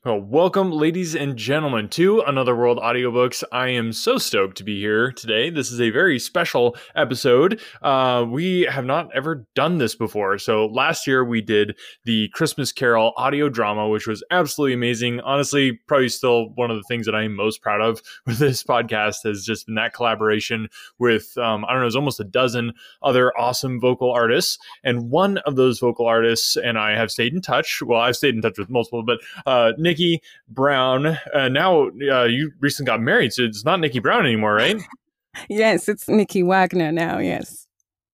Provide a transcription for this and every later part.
Well, welcome, ladies and gentlemen, to Another World Audiobooks. I am so stoked to be here today. This is a very special episode. We have not ever done this before. So last year we did the Christmas Carol audio drama, which was absolutely amazing. Honestly, probably still one of the things that I am most proud of with this podcast has just been that collaboration with, I don't know, it's almost a dozen other awesome vocal artists. And one of those vocal artists and I have stayed in touch. Well, I've stayed in touch with multiple, but Nikki Brown. Now you recently got married, so it's not Nikki Brown anymore, right? Yes, it's Nikki Wagner now. Yes,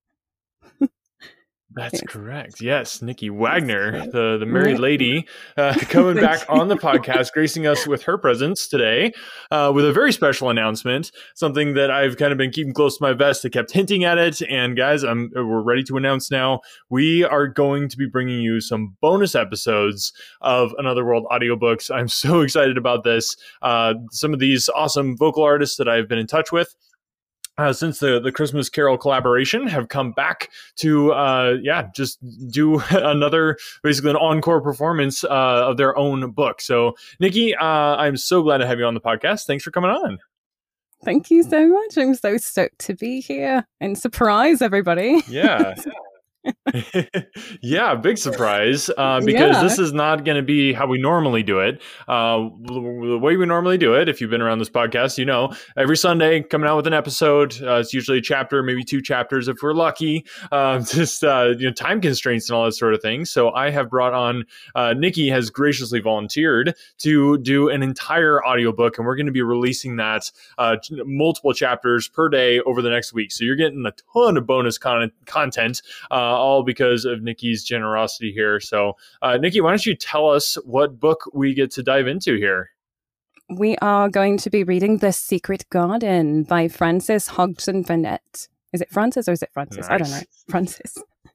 that's correct. Yes, Nikki Wagner, the married lady, coming back on the podcast, gracing us with her presence today, with a very special announcement. Something that I've kind of been keeping close to my vest. I kept hinting at it, and guys, we're ready to announce now. We are going to be bringing you some bonus episodes of Another World Audiobooks. I'm so excited about this. Some of these awesome vocal artists that I've been in touch with since the Christmas Carol collaboration have come back to, just do another, basically an encore performance of their own book. So, Nikki, I'm so glad to have you on the podcast. Thanks for coming on. Thank you so much. I'm so stoked to be here and surprise everybody. Yeah. Yeah, big surprise, because this is not going to be how we normally do it. The way we normally do it, if you've been around this podcast, you know, every Sunday coming out with an episode. It's usually a chapter, maybe two chapters if we're lucky. Time constraints and all that sort of thing. So I have brought on, Nikki has graciously volunteered to do an entire audiobook, and we're going to be releasing that multiple chapters per day over the next week. So you're getting a ton of bonus content. All because of Nikki's generosity here. So, Nikki, why don't you tell us what book we get to dive into here? We are going to be reading The Secret Garden by Frances Hodgson Burnett. Is it Frances or is it Frances? Nice. I don't know. Frances.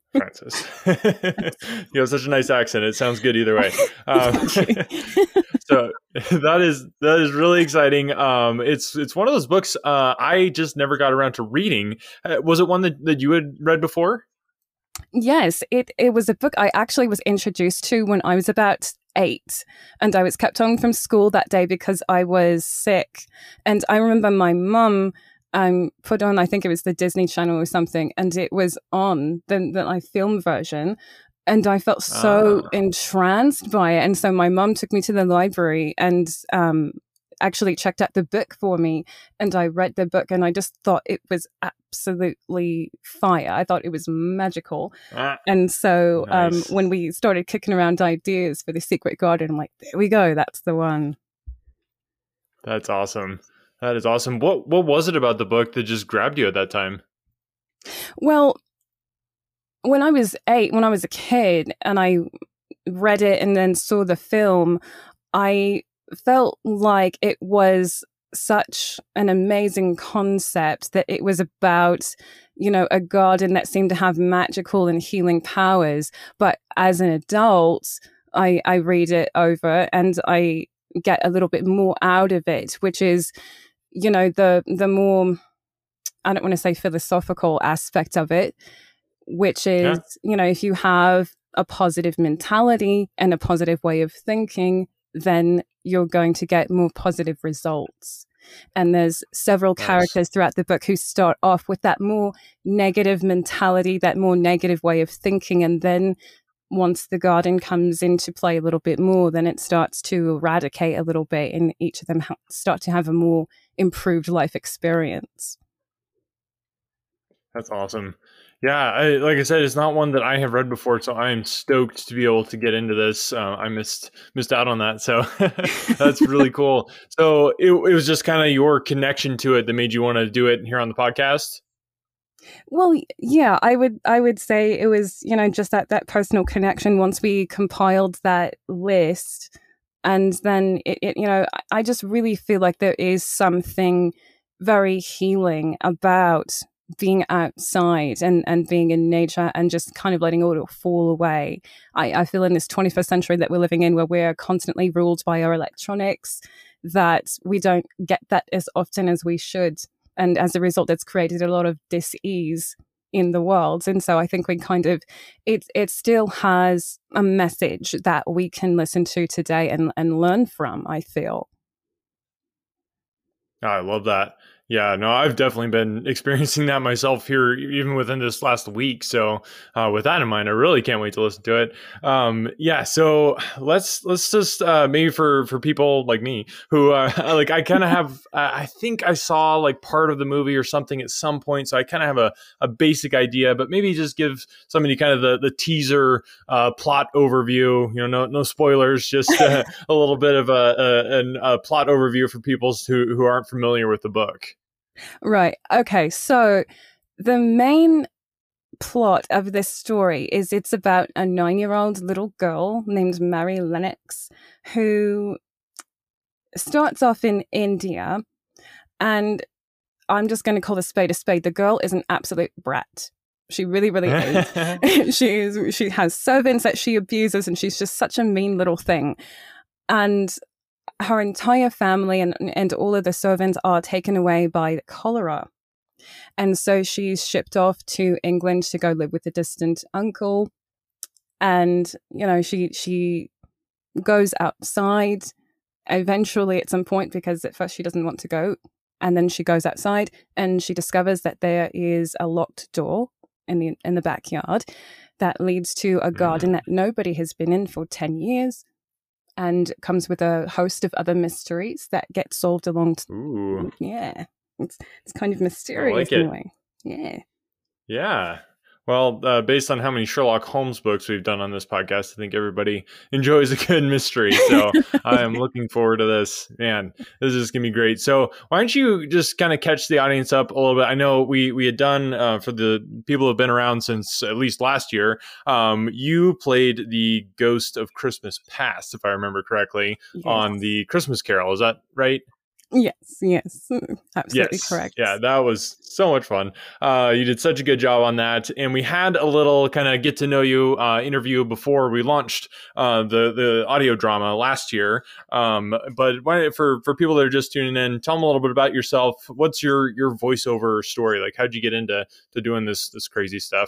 You have such a nice accent. It sounds good either way. So that is really exciting. It's one of those books I just never got around to reading. Was it one that you had read before? Yes, it was a book I actually was introduced to when I was about 8, and I was kept home from school that day because I was sick. And I remember my mum put on, I think it was the Disney Channel or something, and it was on the film version. And I felt so entranced by it. And so my mum took me to the library and actually checked out the book for me, and I read the book, and I just thought it was absolutely fire. I thought it was magical. And so nice. When we started kicking around ideas for The Secret Garden, I'm like, there we go, that's the one. That's awesome. That is awesome. What was it about the book that just grabbed you at that time? Well, when I was 8, when I was a kid, and I read it and then saw the film, I felt like it was such an amazing concept, that it was about, a garden that seemed to have magical and healing powers. But as an adult, I read it over and I get a little bit more out of it, which is, the more, I don't want to say philosophical aspect of it, which is, if you have a positive mentality and a positive way of thinking, then you're going to get more positive results. And there's several characters throughout the book who start off with that more negative mentality, that more negative way of thinking. And then once the garden comes into play a little bit more, then it starts to eradicate a little bit, and each of them start to have a more improved life experience. That's awesome. Yeah, like I said, it's not one that I have read before, so I am stoked to be able to get into this. I missed out on that, so that's really cool. So it was just kind of your connection to it that made you want to do it here on the podcast? Well, yeah, I would say it was, just that personal connection once we compiled that list. And then, I just really feel like there is something very healing about being outside and being in nature and just kind of letting it all fall away. I feel in this 21st century that we're living in, where we're constantly ruled by our electronics, that we don't get that as often as we should. And as a result, it's created a lot of dis-ease in the world. And so I think we kind of, it still has a message that we can listen to today and learn from, I feel. I love that. Yeah, no, I've definitely been experiencing that myself here, even within this last week. So, with that in mind, I really can't wait to listen to it. Yeah, so let's just maybe for people like me who like I kind of have, I think I saw like part of the movie or something at some point, so I kind of have a basic idea, but maybe just give somebody kind of the teaser plot overview. You know, no spoilers, just a little bit of a plot overview for people who aren't familiar with the book. Right. Okay. So the main plot of this story is it's about a 9-year-old little girl named Mary Lennox who starts off in India, and I'm just going to call a spade a spade. The girl is an absolute brat. She really, really is. She has servants that she abuses, and she's just such a mean little thing. And her entire family and all of the servants are taken away by cholera. And so she's shipped off to England to go live with a distant uncle. And, you know, she goes outside eventually at some point, because at first she doesn't want to go. And then she goes outside and she discovers that there is a locked door in the backyard that leads to a garden that nobody has been in for 10 years. And comes with a host of other mysteries that get solved along. Ooh. Yeah, it's kind of mysterious in a way. Yeah. Yeah. Well, based on how many Sherlock Holmes books we've done on this podcast, I think everybody enjoys a good mystery. So I am looking forward to this. Man, this is going to be great. So why don't you just kind of catch the audience up a little bit? I know we had done, for the people who have been around since at least last year, you played the Ghost of Christmas Past, if I remember correctly, yes, on the Christmas Carol. Is that right? Yes, absolutely correct. Yeah, that was so much fun. You did such a good job on that, and we had a little kind of get to know you interview before we launched the audio drama last year. But for people that are just tuning in, tell them a little bit about yourself. What's your voiceover story? Like, how'd you get into doing this crazy stuff?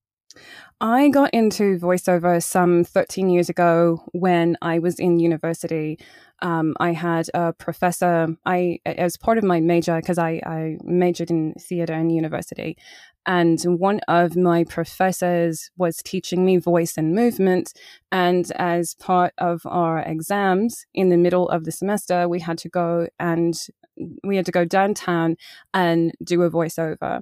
I got into voiceover some 13 years ago when I was in university. I had a professor, as part of my major, because I majored in theater in university, and one of my professors was teaching me voice and movement. And as part of our exams in the middle of the semester, we had to go downtown and do a voiceover.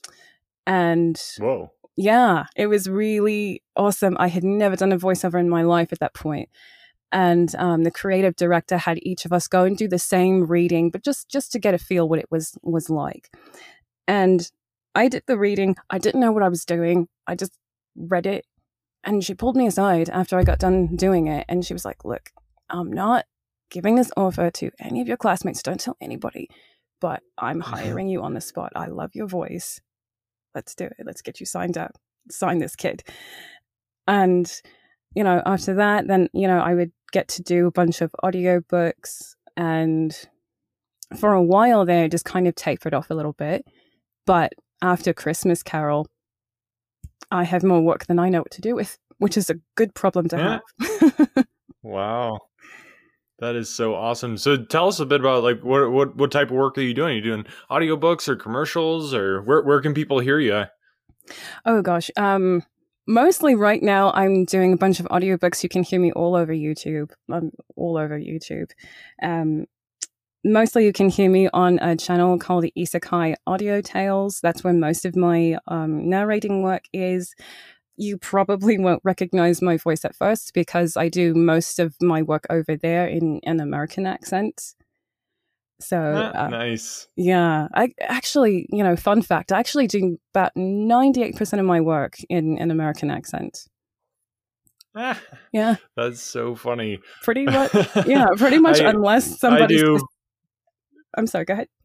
And whoa. Yeah, it was really awesome. I had never done a voiceover in my life at that point. And the creative director had each of us go and do the same reading, but just to get a feel what it was like. And I did the reading. I didn't know what I was doing. I just read it. And she pulled me aside after I got done doing it. And she was like, look, I'm not giving this offer to any of your classmates. Don't tell anybody. But I'm hiring you on the spot. I love your voice. Let's do it. Let's get you signed up. Sign this kid. And, you know, after that, then, you know, I would get to do a bunch of audiobooks. And for a while there, I just kind of tapered off a little bit. But after Christmas Carol, I have more work than I know what to do with, which is a good problem to have. Wow. That is so awesome. So tell us a bit about like what type of work are you doing? Are you doing audiobooks or commercials, or where can people hear you? Oh gosh. Mostly right now I'm doing a bunch of audiobooks. You can hear me all over YouTube. Mostly you can hear me on a channel called the Isekai Audio Tales. That's where most of my narrating work is. You probably won't recognize my voice at first because I do most of my work over there in an American accent. So nice. Yeah, I actually, you know, fun fact, I actually do about 98% of my work in an American accent. Yeah, that's so funny. Pretty much, yeah, pretty much. Unless somebody, I'm sorry. Go ahead.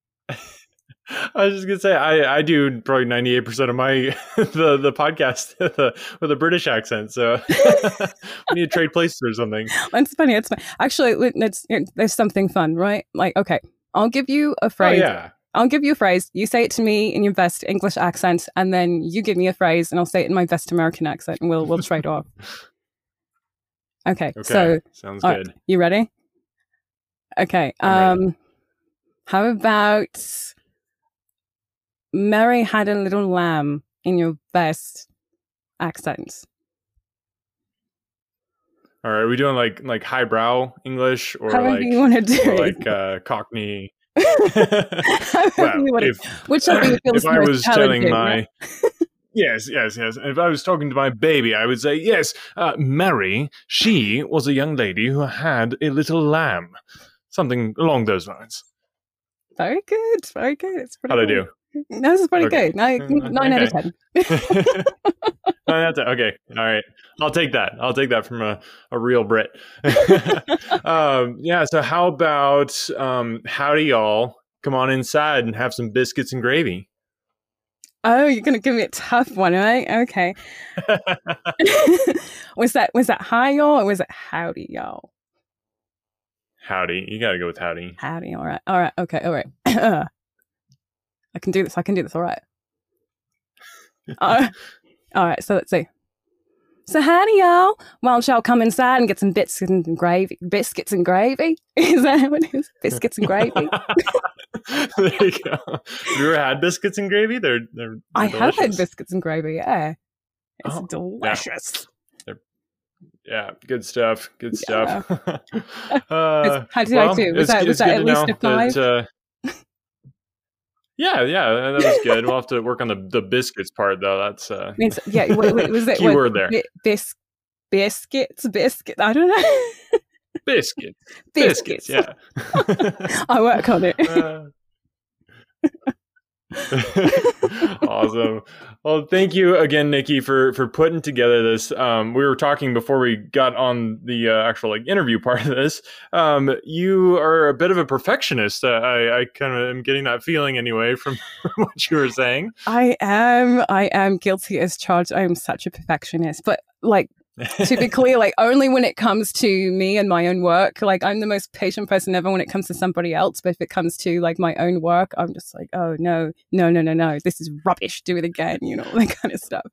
I was just gonna say I do probably 98% of my the podcast with a British accent, so we need to trade places or something. It's funny. It's funny. Actually, there's something fun, right? Like, okay, I'll give you a phrase. Oh, yeah. I'll give you a phrase. You say it to me in your best English accent, and then you give me a phrase, and I'll say it in my best American accent, and we'll trade off. Okay. So sounds good. Right, you ready? Okay. How about Mary had a little lamb in your best accent? All right, are we doing like highbrow English or however like you want to do it. like Cockney? Well, whichever you feel if I was telling my right? yes. If I was talking to my baby, I would say yes. Mary, she was a young lady who had a little lamb, something along those lines. Very good, very good. It's pretty. How'd I good. do? No, this is pretty good. 9 out of 10. 9 out of 10. Okay, all right. I'll take that from a real Brit. Yeah. So how about howdy y'all? Come on inside and have some biscuits and gravy. Oh, you're gonna give me a tough one, right? Okay. Was that hi y'all or was it howdy y'all? Howdy. You gotta go with howdy. Howdy. All right. Okay. All right. I can do this. All right. All right. So let's see. So howdy, y'all. Won't y'all come inside and get some biscuits and gravy? Biscuits and gravy? Is that what it is? Biscuits and gravy? There you go. Have you ever had biscuits and gravy? They're I delicious. have had biscuits and gravy, yeah. It's delicious. Yeah, good stuff. Good stuff. How did I do? Was that at least a 5? Yeah, that was good. We'll have to work on the biscuits part, though. That's yeah. Wait, was it key word there? Biscuits. I don't know. Biscuits. Yeah. I work on it. Awesome. Well, thank you again, Nikki, for putting together this. We were talking before we got on the actual interview part of this. You are a bit of a perfectionist. I kind of am getting that feeling anyway from what you were saying. I am guilty as charged. I am such a perfectionist, but to be clear, only when it comes to me and my own work. I'm the most patient person ever when it comes to somebody else. But if it comes to my own work, I'm just oh, no. This is rubbish. Do it again. That kind of stuff.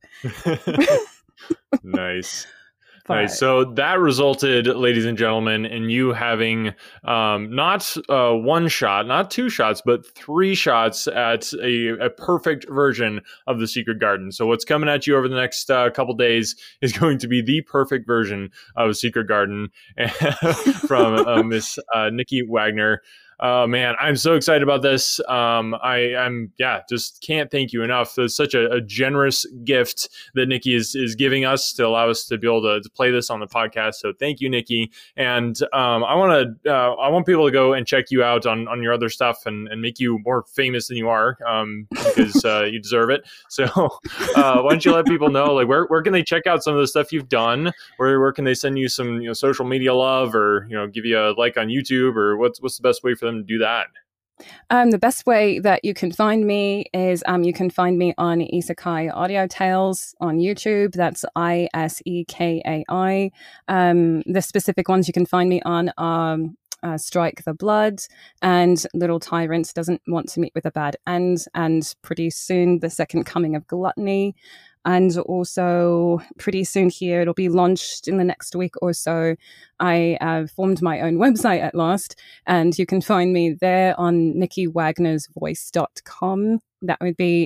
Nice. Nice. So that resulted, ladies and gentlemen, in you having not one shot, not 2 shots, but 3 shots at a perfect version of The Secret Garden. So what's coming at you over the next couple days is going to be the perfect version of Secret Garden from Miss Nikki Wagner. Man, I'm so excited about this. I'm just can't thank you enough. It's such a generous gift that Nikki is giving us to allow us to be able to play this on the podcast. So thank you, Nikki. And I want people to go and check you out on your other stuff and make you more famous than you are, because you deserve it. So why don't you let people know where can they check out some of the stuff you've done? Where can they send you some social media love, or give you a like on YouTube, or what's the best way for them to do that? The best way that you can find me is you can find me on Isekai Audio Tales on YouTube. That's ISEKAI. The specific ones you can find me on are Strike the Blood and Little Tyrant Doesn't Want to Meet with a Bad End, and pretty soon The Second Coming of Gluttony. And also pretty soon here, it'll be launched in the next week or so. I formed my own website at last, and you can find me there on NikkiWagnersVoice.com. That would be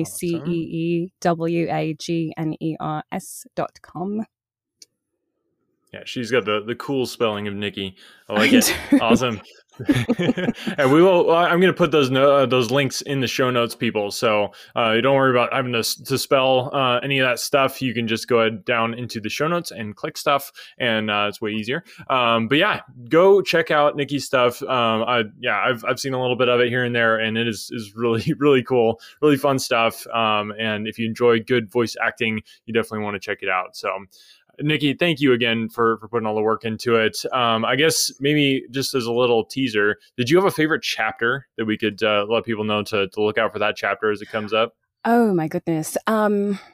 NICEEWAGNERS.com. Yeah, she's got the cool spelling of Nikki. I like it. Awesome. And we will. I'm going to put those links in the show notes, people. So you don't worry about having to spell any of that stuff. You can just go down into the show notes and click stuff, and it's way easier. But yeah, go check out Nikki's stuff. I've seen a little bit of it here and there, and it is really really cool, really fun stuff. And if you enjoy good voice acting, you definitely want to check it out. So. Nikki, thank you again for putting all the work into it. I guess maybe just as a little teaser, did you have a favorite chapter that we could let people know to look out for that chapter as it comes up? Oh my goodness. I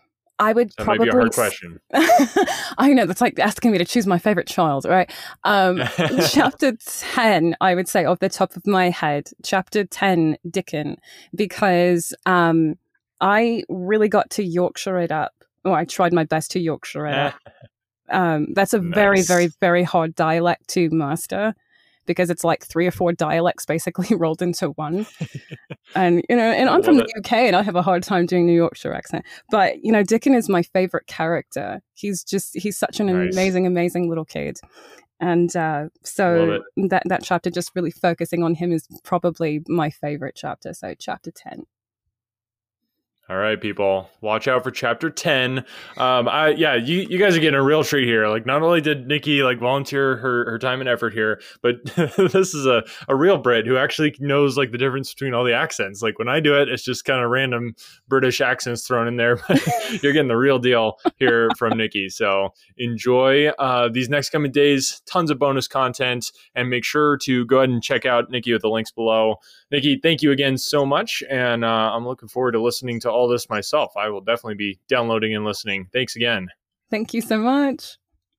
I would that probably... might be a hard question. I know, that's like asking me to choose my favorite child, right? Chapter 10, I would say, off the top of my head, chapter 10, Dickon, because I really got to Yorkshire it up. Or I tried my best to Yorkshire it up. That's a very, very, very hard dialect to master, because it's like 3 or 4 dialects basically rolled into one. And, you know, and I'm from the UK and I have a hard time doing New Yorkshire accent. But, you know, Dickon is my favorite character. He's such an amazing, amazing little kid. And so that chapter, just really focusing on him, is probably my favorite chapter. So chapter 10. All right, people, watch out for chapter 10. You guys are getting a real treat here. Like, not only did Nikki like volunteer her time and effort here, but this is a real Brit who actually knows like the difference between all the accents. Like when I do it, it's just kind of random British accents thrown in there, but you're getting the real deal here from Nikki. So enjoy these next coming days, tons of bonus content, and make sure to go ahead and check out Nikki with the links below. Nikki, thank you again so much, and I'm looking forward to listening to all this myself. I will definitely be downloading and listening. Thanks again. Thank you so much.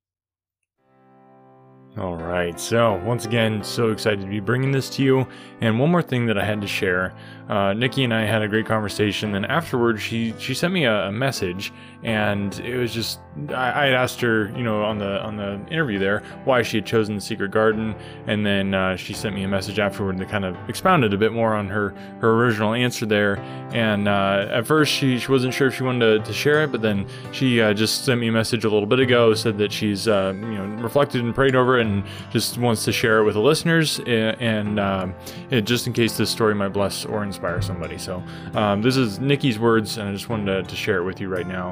All right. So once again, so excited to be bringing this to you. And one more thing that I had to share. Nikki and I had a great conversation. And afterwards, she sent me a message, and it was just, I had asked her, you know, on the interview there, why she had chosen The Secret Garden. And then she sent me a message afterward that kind of expounded a bit more on her original answer there. And at first, she wasn't sure if she wanted to share it, but then she just sent me a message a little bit ago, said that she's reflected and prayed over it and just wants to share it with the listeners, and just in case this story might bless or inspire somebody. So this is Nikki's words, and I just wanted to share it with you right now.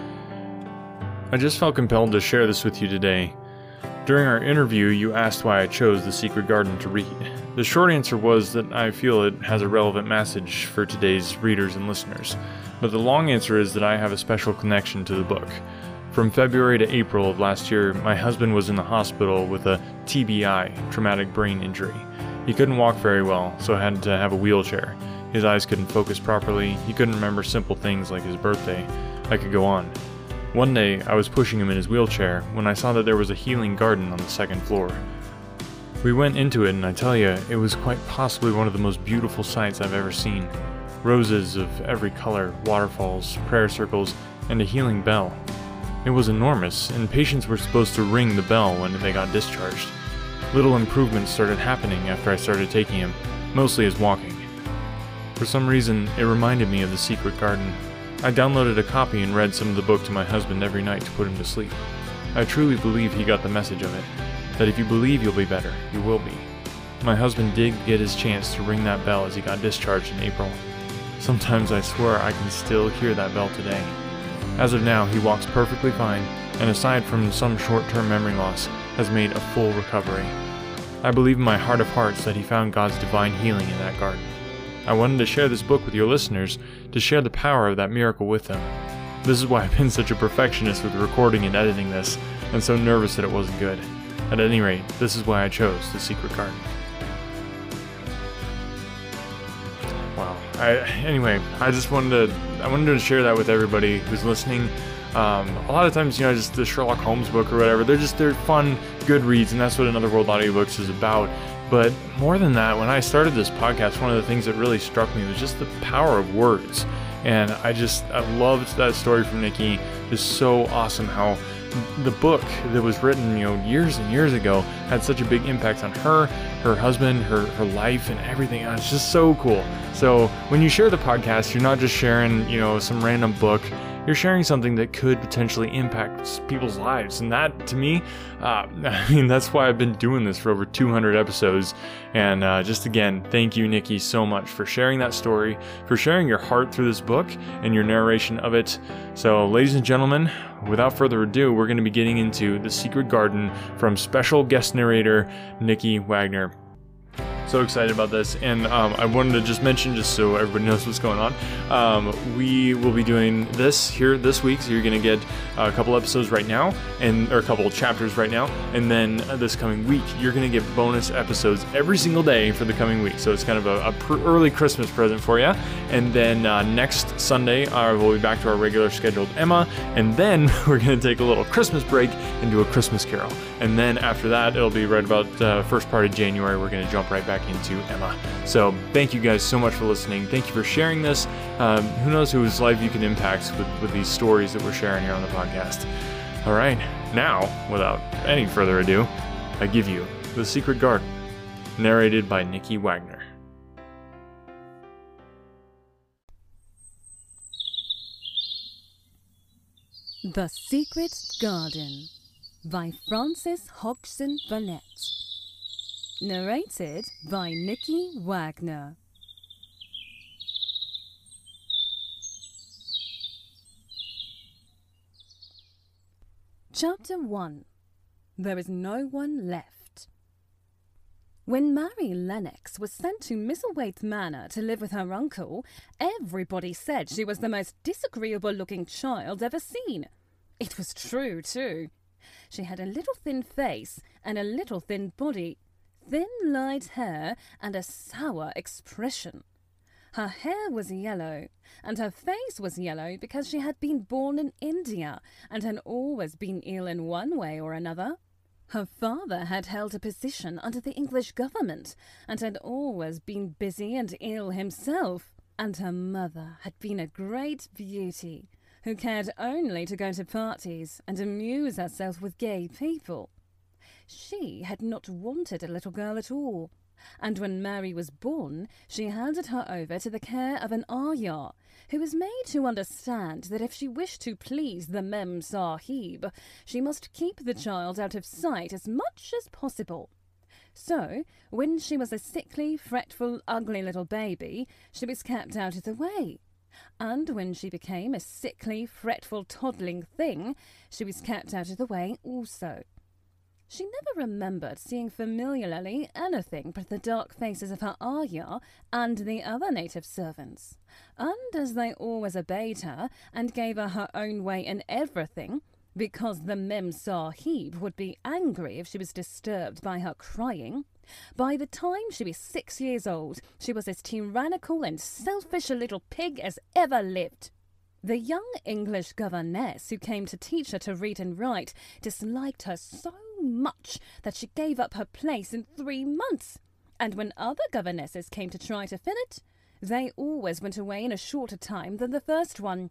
I just felt compelled to share this with you today. During our interview, you asked why I chose The Secret Garden to read. The short answer was that I feel it has a relevant message for today's readers and listeners. But the long answer is that I have a special connection to the book. From February to April of last year, my husband was in the hospital with a TBI, traumatic brain injury. He couldn't walk very well, so had to have a wheelchair. His eyes couldn't focus properly, he couldn't remember simple things like his birthday. I could go on. One day, I was pushing him in his wheelchair when I saw that there was a healing garden on the second floor. We went into it, and I tell you, it was quite possibly one of the most beautiful sights I've ever seen. Roses of every color, waterfalls, prayer circles, and a healing bell. It was enormous, and patients were supposed to ring the bell when they got discharged. Little improvements started happening after I started taking him, mostly his walking. For some reason, it reminded me of The Secret Garden. I downloaded a copy and read some of the book to my husband every night to put him to sleep. I truly believe he got the message of it, that if you believe you'll be better, you will be. My husband did get his chance to ring that bell as he got discharged in April. Sometimes I swear I can still hear that bell today. As of now, he walks perfectly fine, and aside from some short-term memory loss, has made a full recovery. I believe in my heart of hearts that he found God's divine healing in that garden. I wanted to share this book with your listeners, to share the power of that miracle with them. This is why I've been such a perfectionist with recording and editing this, and so nervous that it wasn't good. At any rate, this is why I chose The Secret Garden. Wow. I just wanted to share that with everybody who's listening. A lot of times, just the Sherlock Holmes book or whatever, they're fun, good reads, and that's what Another World Audiobooks is about. But more than that, when I started this podcast, one of the things that really struck me was just the power of words. And I loved that story from Nikki. It's so awesome how the book that was written, years and years ago had such a big impact on her husband, her life, and everything. And it's just so cool. So when you share the podcast, you're not just sharing, some random book. You're sharing something that could potentially impact people's lives. And that, to me, that's why I've been doing this for over 200 episodes. And just again, thank you, Nikki, so much for sharing that story, for sharing your heart through this book and your narration of it. So, ladies and gentlemen, without further ado, we're going to be getting into The Secret Garden from special guest narrator, Nikki Wagner. So excited about this. And I wanted to just mention, just so everybody knows what's going on, we will be doing this here this week. So you're going to get a couple episodes right now, or a couple chapters right now. And then this coming week, you're going to get bonus episodes every single day for the coming week. So it's kind of a early Christmas present for you. And then next Sunday, we'll be back to our regular scheduled Emma. And then we're going to take a little Christmas break and do a Christmas Carol. And then after that, it'll be right about first part of January. We're going to jump right back into Emma. So thank you guys so much for listening. Thank you for sharing this. Who knows whose life you can impact with these stories that we're sharing here on the podcast. All right, now, without any further ado, I give you The Secret Garden, narrated by Nikki Wagner. The Secret Garden by Frances Hodgson Burnett. Narrated by Nikki Wagner. Chapter 1. There is no one left. When Mary Lennox was sent to Misselthwaite Manor to live with her uncle, everybody said she was the most disagreeable-looking child ever seen. It was true, too. She had a little thin face and a little thin body, thin light hair and a sour expression. Her hair was yellow, and her face was yellow because she had been born in India and had always been ill in one way or another. Her father had held a position under the English government and had always been busy and ill himself, and her mother had been a great beauty who cared only to go to parties and amuse herself with gay people. She had not wanted a little girl at all, and when Mary was born, she handed her over to the care of an Ayah, who was made to understand that if she wished to please the Mem Sahib, she must keep the child out of sight as much as possible. So, when she was a sickly, fretful, ugly little baby, she was kept out of the way. And when she became a sickly, fretful, toddling thing, she was kept out of the way also. She never remembered seeing familiarly anything but the dark faces of her Ayah and the other native servants, and as they always obeyed her and gave her her own way in everything, because the Mem Sahib would be angry if she was disturbed by her crying, by the time she was 6 years old, she was as tyrannical and selfish a little pig as ever lived. The young English governess who came to teach her to read and write disliked her so much that she gave up her place in 3 months, and when other governesses came to try to fill it, they always went away in a shorter time than the first one.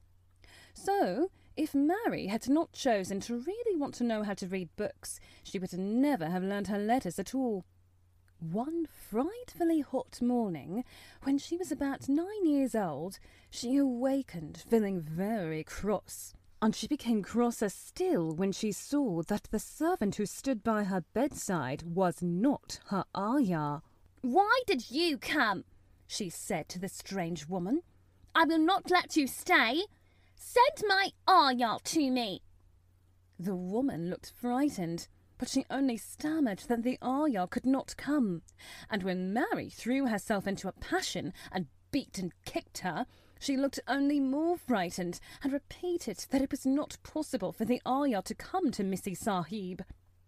So, if Mary had not chosen to really want to know how to read books, she would never have learned her letters at all. One frightfully hot morning, when she was about 9 years old, she awakened feeling very cross, and she became crosser still when she saw that the servant who stood by her bedside was not her Ayah. "Why did you come?" she said to the strange woman. "I will not let you stay. Send my Ayah to me." The woman looked frightened, but she only stammered that the Ayah could not come, and when Mary threw herself into a passion and beat and kicked her, she looked only more frightened and repeated that it was not possible for the Ayah to come to Missy Sahib.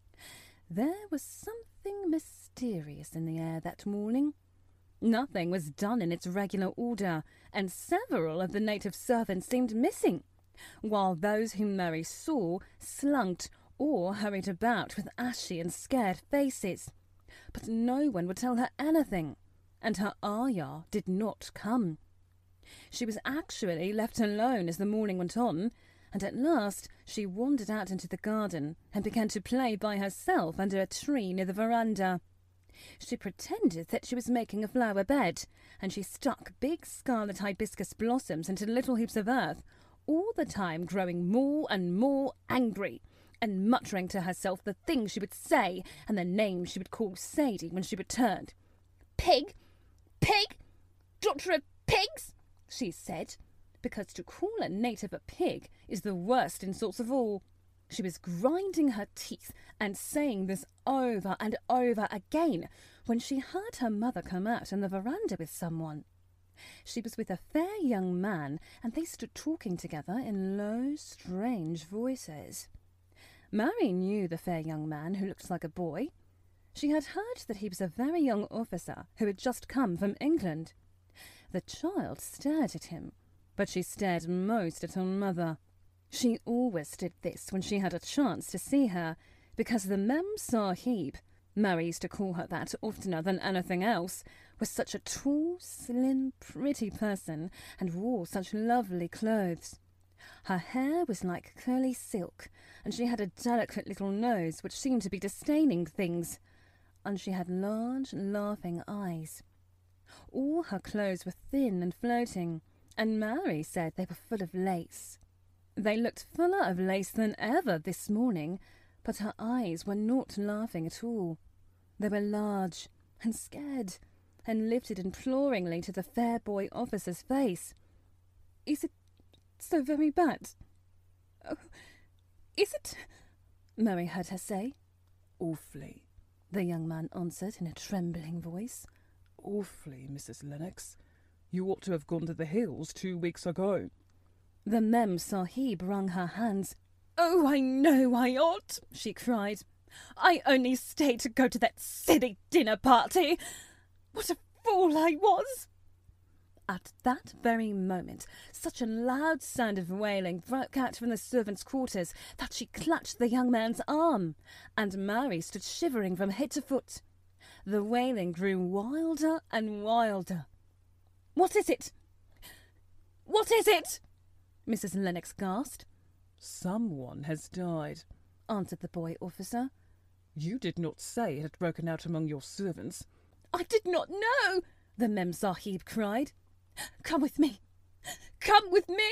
There was something mysterious in the air that morning. Nothing was done in its regular order, and several of the native servants seemed missing, while those whom Mary saw slunked or hurried about with ashy and scared faces. But no one would tell her anything, and her Ayah did not come. She was actually left alone as the morning went on, and at last she wandered out into the garden and began to play by herself under a tree near the veranda. She pretended that she was making a flower bed, and she stuck big scarlet hibiscus blossoms into little heaps of earth, all the time growing more and more angry, and muttering to herself the things she would say and the names she would call Sadie when she returned. "Pig! Pig! Doctor of pigs!" she said, because to call a native a pig is the worst insult of all. She was grinding her teeth and saying this over and over again when she heard her mother come out on the veranda with someone. She was with a fair young man, and they stood talking together in low, strange voices. Mary knew the fair young man who looked like a boy. She had heard that he was a very young officer who had just come from England. The child stared at him, but she stared most at her mother. She always did this when she had a chance to see her, because the Mem Sahib, Mary used to call her that oftener than anything else, was such a tall, slim, pretty person and wore such lovely clothes. Her hair was like curly silk, and she had a delicate little nose which seemed to be disdaining things, and she had large, laughing eyes. All her clothes were thin and floating, and Mary said they were full of lace. They looked fuller of lace than ever this morning, but her eyes were not laughing at all. They were large and scared, and lifted imploringly to the fair boy officer's face. "Is it so very bad? Oh, is it?" Mary heard her say. "Awfully," the young man answered in a trembling voice. "Awfully, Mrs. Lennox. You ought to have gone to the hills 2 weeks ago." The Mem Sahib wrung her hands. "Oh, I know I ought," she cried. "I only stayed to go to that silly dinner party. What a fool I was!" At that very moment, such a loud sound of wailing broke out from the servants' quarters that she clutched the young man's arm, and Mary stood shivering from head to foot. The wailing grew wilder and wilder. "What is it? What is it?" Mrs. Lennox gasped. "Someone has died," answered the boy officer. "You did not say it had broken out among your servants." "I did not know," the Mem Sahib cried. "Come with me! Come with me!"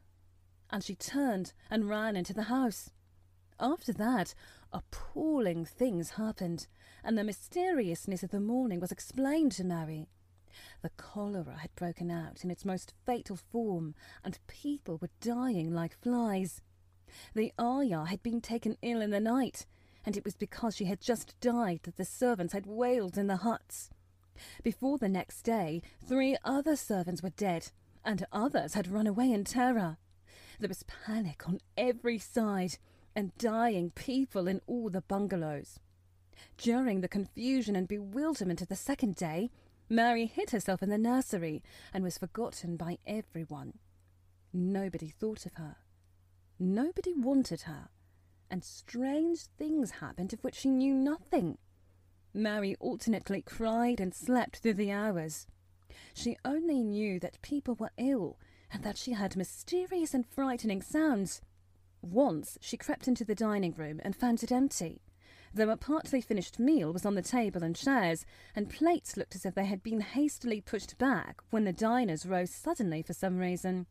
And she turned and ran into the house. After that, appalling things happened, and the mysteriousness of the morning was explained to Mary. The cholera had broken out in its most fatal form, and people were dying like flies. The Ayah had been taken ill in the night, and it was because she had just died that the servants had wailed in the huts. Before the next day, 3 other servants were dead, and others had run away in terror. There was panic on every side, and dying people in all the bungalows. During the confusion and bewilderment of the second day, Mary hid herself in the nursery and was forgotten by everyone. Nobody thought of her. Nobody wanted her, and strange things happened of which she knew nothing. Mary alternately cried and slept through the hours. She only knew that people were ill, and that she heard mysterious and frightening sounds. Once she crept into the dining room and found it empty, though a partly finished meal was on the table and chairs, and plates looked as if they had been hastily pushed back when the diners rose suddenly for some reason.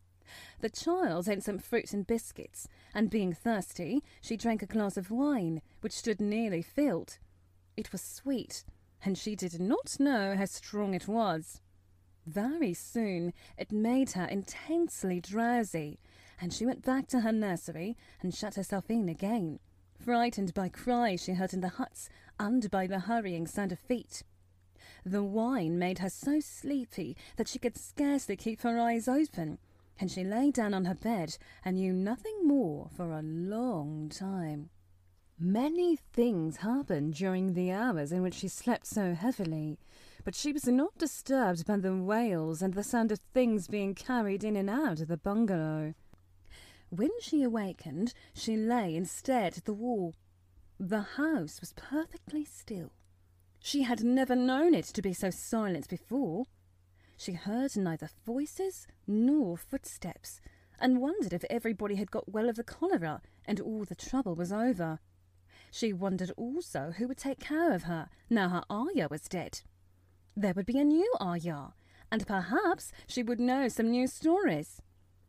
The child ate some fruit and biscuits, and being thirsty, she drank a glass of wine, which stood nearly filled. It was sweet, and she did not know how strong it was. Very soon it made her intensely drowsy, and she went back to her nursery and shut herself in again, frightened by cries she heard in the huts and by the hurrying sound of feet. The wine made her so sleepy that she could scarcely keep her eyes open, and she lay down on her bed and knew nothing more for a long time. Many things happened during the hours in which she slept so heavily, but she was not disturbed by the wails and the sound of things being carried in and out of the bungalow. When she awakened, she lay and stared at the wall. The house was perfectly still. She had never known it to be so silent before. She heard neither voices nor footsteps, and wondered if everybody had got well of the cholera and all the trouble was over. She wondered also who would take care of her now her Ayah was dead. There would be a new Ayah, and perhaps she would know some new stories.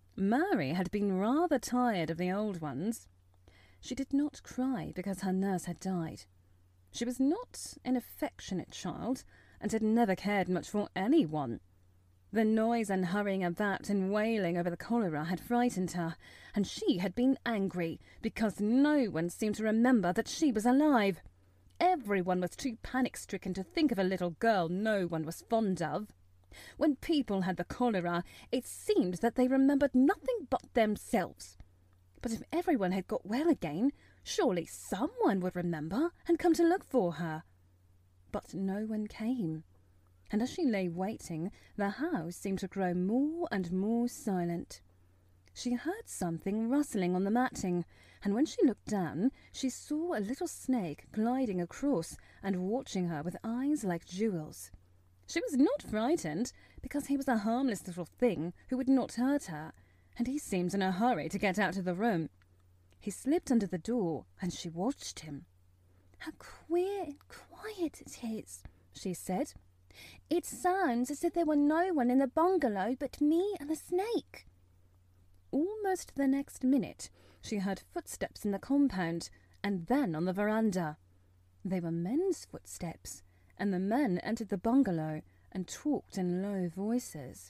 Mary had been rather tired of the old ones. She did not cry because her nurse had died. She was not an affectionate child, and had never cared much for anyone. The noise and hurrying about and wailing over the cholera had frightened her, and she had been angry because no one seemed to remember that she was alive. Everyone was too panic-stricken to think of a little girl no one was fond of. When people had the cholera, it seemed that they remembered nothing but themselves. But if everyone had got well again, surely someone would remember and come to look for her. But no one came. And as she lay waiting, the house seemed to grow more and more silent. She heard something rustling on the matting, and when she looked down, she saw a little snake gliding across and watching her with eyes like jewels. She was not frightened, because he was a harmless little thing who would not hurt her, and he seemed in a hurry to get out of the room. He slipped under the door, and she watched him. "How queer and quiet it is," she said. "It sounds as if there were no one in the bungalow but me and the snake." Almost the next minute, she heard footsteps in the compound, and then on the veranda. They were men's footsteps, and the men entered the bungalow and talked in low voices.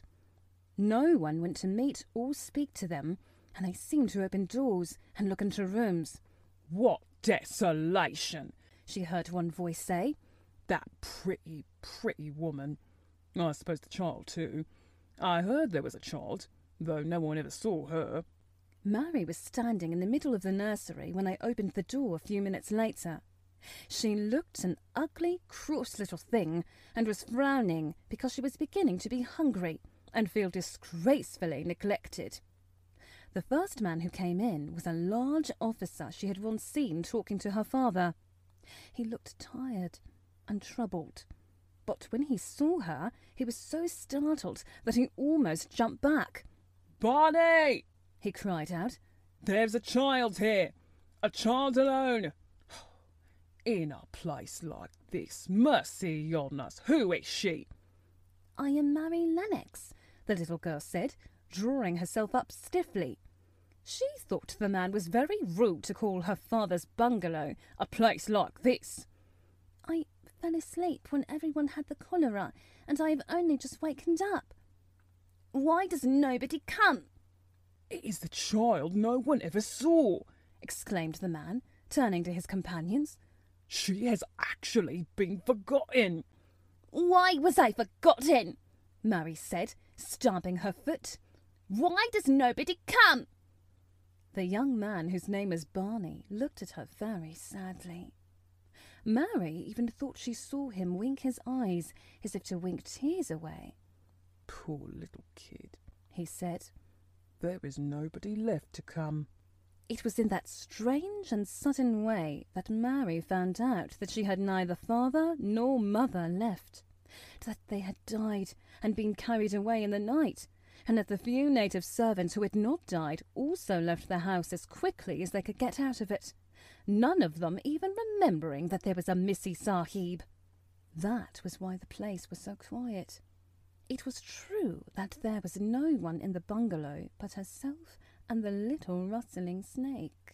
No one went to meet or speak to them, and they seemed to open doors and look into rooms. "What desolation!" she heard one voice say. "That pretty, pretty woman. I suppose the child, too. I heard there was a child, though no one ever saw her." Mary was standing in the middle of the nursery when I opened the door a few minutes later. She looked an ugly, cross little thing, and was frowning because she was beginning to be hungry and feel disgracefully neglected. The first man who came in was a large officer she had once seen talking to her father. He looked tired and troubled, but when he saw her, he was so startled that he almost jumped back. "Barney!" he cried out. "There's a child here. A child alone. In a place like this. Mercy on us. Who is she?" "I am Mary Lennox," the little girl said, drawing herself up stiffly. She thought the man was very rude to call her father's bungalow a place like this. "I fell asleep when everyone had the cholera, and I have only just wakened up." "Why does nobody come?" "It is the child no one ever saw," exclaimed the man, turning to his companions. "She has actually been forgotten." "Why was I forgotten?" Mary said, stamping her foot. "Why does nobody come?" The young man, whose name was Barney, looked at her very sadly. Mary even thought she saw him wink his eyes as if to wink tears away. "Poor little kid," he said. "There is nobody left to come." It was in that strange and sudden way that Mary found out that she had neither father nor mother left, that they had died and been carried away in the night, and that the few native servants who had not died also left the house as quickly as they could get out of it, none of them even remembering that there was a Missy Sahib. That was why the place was so quiet. It was true that there was no one in the bungalow but herself and the little rustling snake.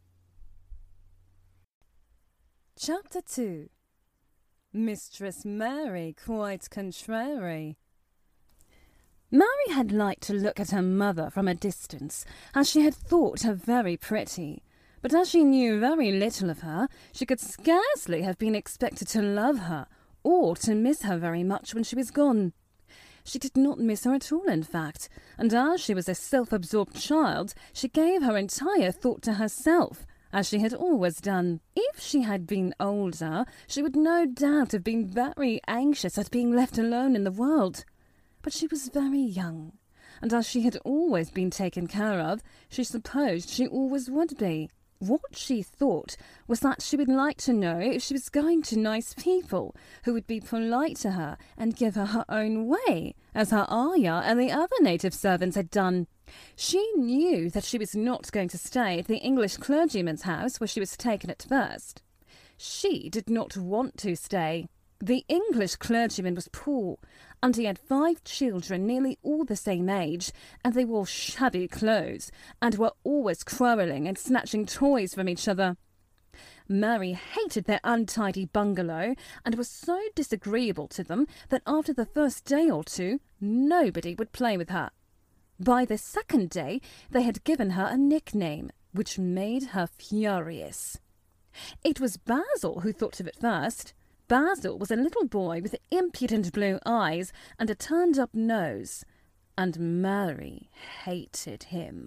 Chapter 2. Mistress Mary Quite Contrary. Mary had liked to look at her mother from a distance, as she had thought her very pretty, but as she knew very little of her, she could scarcely have been expected to love her, or to miss her very much when she was gone. She did not miss her at all, in fact, and as she was a self-absorbed child, she gave her entire thought to herself, as she had always done. If she had been older, she would no doubt have been very anxious at being left alone in the world. But she was very young, and as she had always been taken care of, she supposed she always would be. What she thought was that she would like to know if she was going to nice people who would be polite to her and give her her own way, as her ayah and the other native servants had done. She knew that she was not going to stay at the English clergyman's house where she was taken at first. She did not want to stay. The English clergyman was poor, and he had 5 children nearly all the same age, and they wore shabby clothes, and were always quarrelling and snatching toys from each other. Mary hated their untidy bungalow and was so disagreeable to them that after the first day or two, nobody would play with her. By the second day, they had given her a nickname, which made her furious. It was Basil who thought of it first. Basil was a little boy with impudent blue eyes and a turned-up nose, and Mary hated him.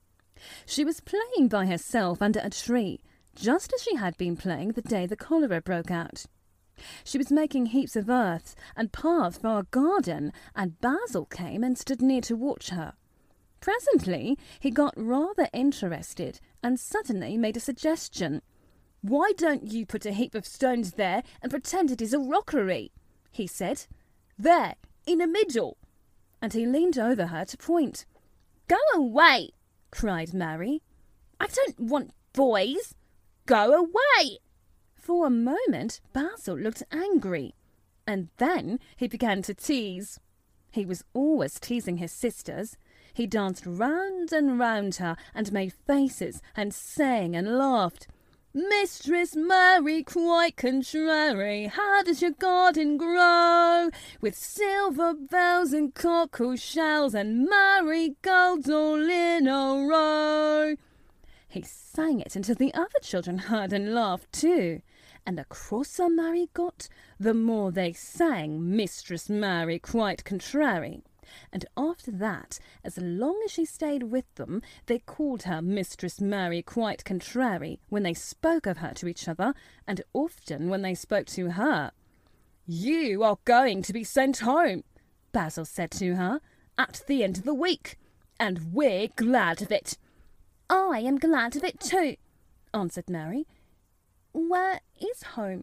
She was playing by herself under a tree, just as she had been playing the day the cholera broke out. She was making heaps of earth and paths for our garden, and Basil came and stood near to watch her. Presently he got rather interested and suddenly made a suggestion. "Why don't you put a heap of stones there and pretend it is a rockery?" he said. "There, in the middle." And he leaned over her to point. "Go away!" cried Mary. "I don't want boys. Go away!" For a moment Basil looked angry, and then he began to tease. He was always teasing his sisters. He danced round and round her and made faces and sang and laughed. "Mistress Mary, quite contrary, how does your garden grow? With silver bells and cockle shells and marigolds all in a row." He sang it until the other children heard and laughed too. And the crosser Mary got, the more they sang Mistress Mary, quite contrary. And after that, as long as she stayed with them, they called her Mistress Mary, quite contrary, when they spoke of her to each other, and often when they spoke to her. "You are going to be sent home," Basil said to her, "at the end of the week, and we're glad of it." "I am glad of it too," answered Mary. "Where is home?"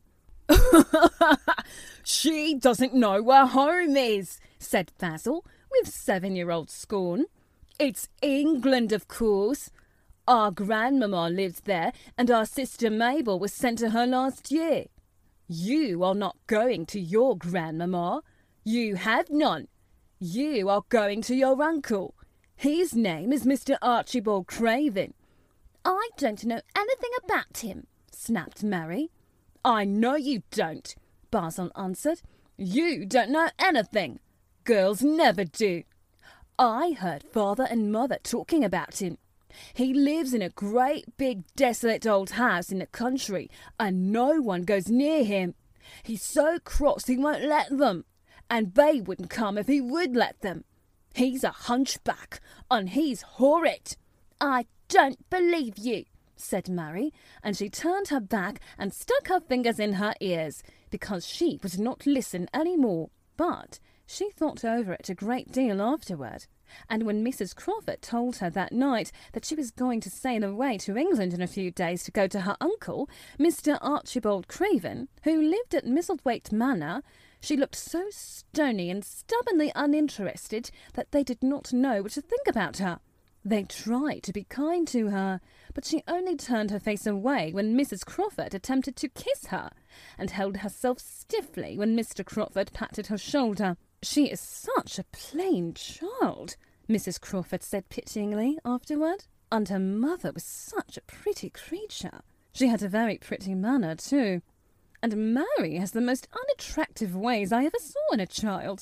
"She doesn't know where home is," said Basil, with 7-year-old scorn. "It's England, of course. Our grandmamma lives there, and our sister Mabel was sent to her last year. You are not going to your grandmamma. You have none. You are going to your uncle. His name is Mr. Archibald Craven." "I don't know anything about him," snapped Mary. "I know you don't," Basil answered. "You don't know anything. Girls never do. I heard Father and Mother talking about him. He lives in a great big desolate old house in the country, and no one goes near him. He's so cross he won't let them, and they wouldn't come if he would let them. He's a hunchback, and he's horrid." "I don't believe you," said Mary, and she turned her back and stuck her fingers in her ears, because she would not listen any more. But she thought over it a great deal afterward, and when Mrs. Crawford told her that night that she was going to sail away to England in a few days to go to her uncle, Mr. Archibald Craven, who lived at Misselthwaite Manor, she looked so stony and stubbornly uninterested that they did not know what to think about her. They tried to be kind to her, but she only turned her face away when Mrs. Crawford attempted to kiss her, and held herself stiffly when Mr. Crawford patted her shoulder. "She is such a plain child," Mrs. Crawford said pityingly afterward, "and her mother was such a pretty creature. She had a very pretty manner too. And Mary has the most unattractive ways I ever saw in a child."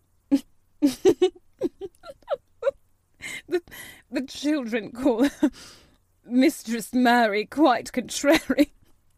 The children call her Mistress Mary, quite contrary.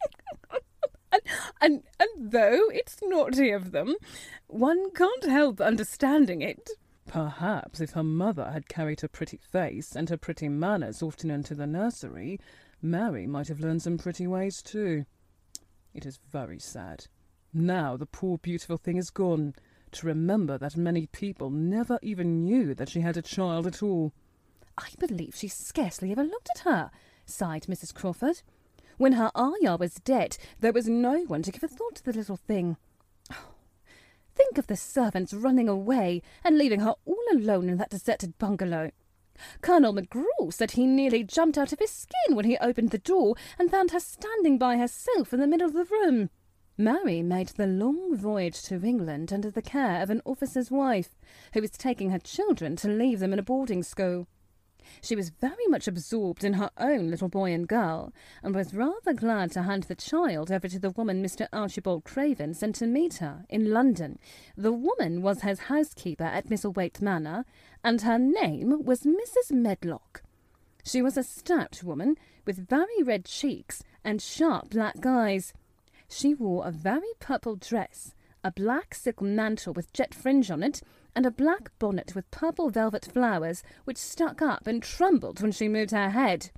and though it's naughty of them, one can't help understanding it. Perhaps if her mother had carried her pretty face and her pretty manners often into the nursery, Mary might have learned some pretty ways too. It is very sad. Now the poor beautiful thing is gone, to remember that many people never even knew that she had a child at all. "I believe she scarcely ever looked at her," sighed Mrs. Crawford. "When her ayah was dead, there was no one to give a thought to the little thing. Oh, think of the servants running away and leaving her all alone in that deserted bungalow. Colonel McGraw said he nearly jumped out of his skin when he opened the door and found her standing by herself in the middle of the room." Mary made the long voyage to England under the care of an officer's wife, who was taking her children to leave them in a boarding school. She was very much absorbed in her own little boy and girl, and was rather glad to hand the child over to the woman Mr. Archibald Craven sent to meet her in London. The woman was his housekeeper at Misselthwaite Manor, and her name was Mrs. Medlock. She was a stout woman, with very red cheeks and sharp black eyes. She wore a very purple dress, a black silk mantle with jet fringe on it, and a black bonnet with purple velvet flowers, which stuck up and trembled when she moved her head.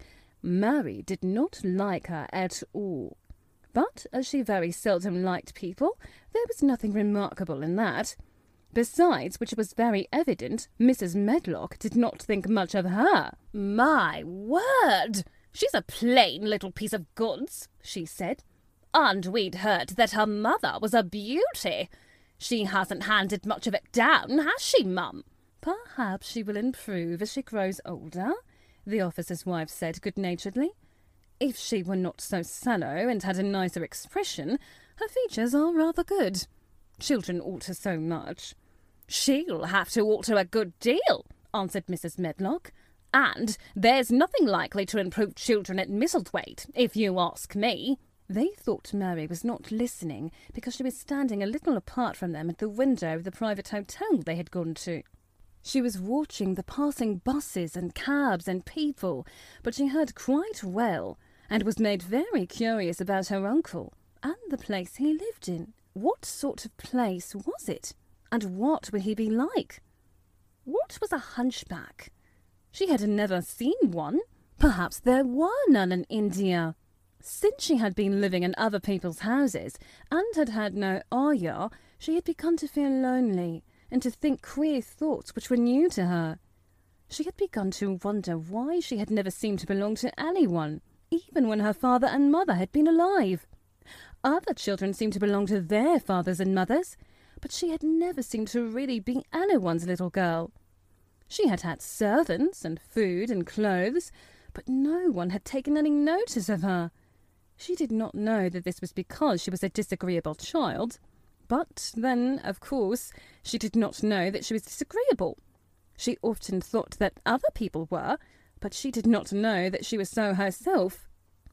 Mary did not like her at all. But as she very seldom liked people, there was nothing remarkable in that. Besides which, it was very evident Mrs. Medlock did not think much of her. "My word! She's a plain little piece of goods," she said. "And we'd heard that her mother was a beauty. She hasn't handed much of it down, has she, Mum?" "Perhaps she will improve as she grows older," the officer's wife said good-naturedly. "If she were not so sallow and had a nicer expression, her features are rather good. Children alter so much." "She'll have to alter a good deal," answered Mrs. Medlock. "And there's nothing likely to improve children at Misselthwaite, if you ask me." They thought Mary was not listening because she was standing a little apart from them at the window of the private hotel they had gone to. She was watching the passing buses and cabs and people, but she heard quite well and was made very curious about her uncle and the place he lived in. What sort of place was it? And what would he be like? What was a hunchback? She had never seen one. Perhaps there were none in India. Since she had been living in other people's houses and had had no ayah, she had begun to feel lonely and to think queer thoughts which were new to her. She had begun to wonder why she had never seemed to belong to anyone, even when her father and mother had been alive. Other children seemed to belong to their fathers and mothers, but she had never seemed to really be anyone's little girl. She had had servants and food and clothes, but no one had taken any notice of her. She did not know that this was because she was a disagreeable child. But then, of course, she did not know that she was disagreeable. She often thought that other people were, but she did not know that she was so herself.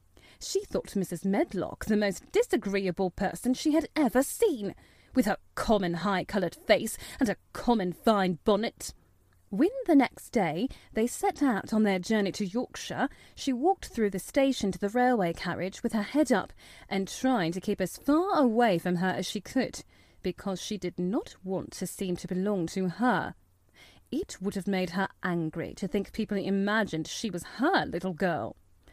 She thought Mrs. Medlock the most disagreeable person she had ever seen, with her common high-coloured face and a common fine bonnet. When the next day they set out on their journey to Yorkshire, she walked through the station to the railway carriage with her head up and trying to keep as far away from her as she could, because she did not want to seem to belong to her. It would have made her angry to think people imagined she was her little girl.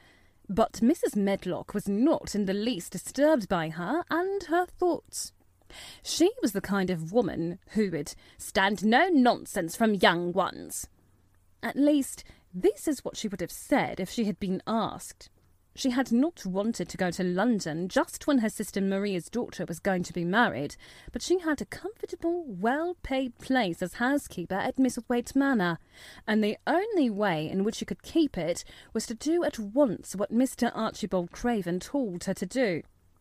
But Mrs. Medlock was not in the least disturbed by her and her thoughts. She was the kind of woman who would stand no nonsense from young ones. At least, this is what she would have said if she had been asked. She had not wanted to go to London just when her sister Maria's daughter was going to be married, but she had a comfortable, well-paid place as housekeeper at Misselthwaite Manor, and the only way in which she could keep it was to do at once what Mr. Archibald Craven told her to do.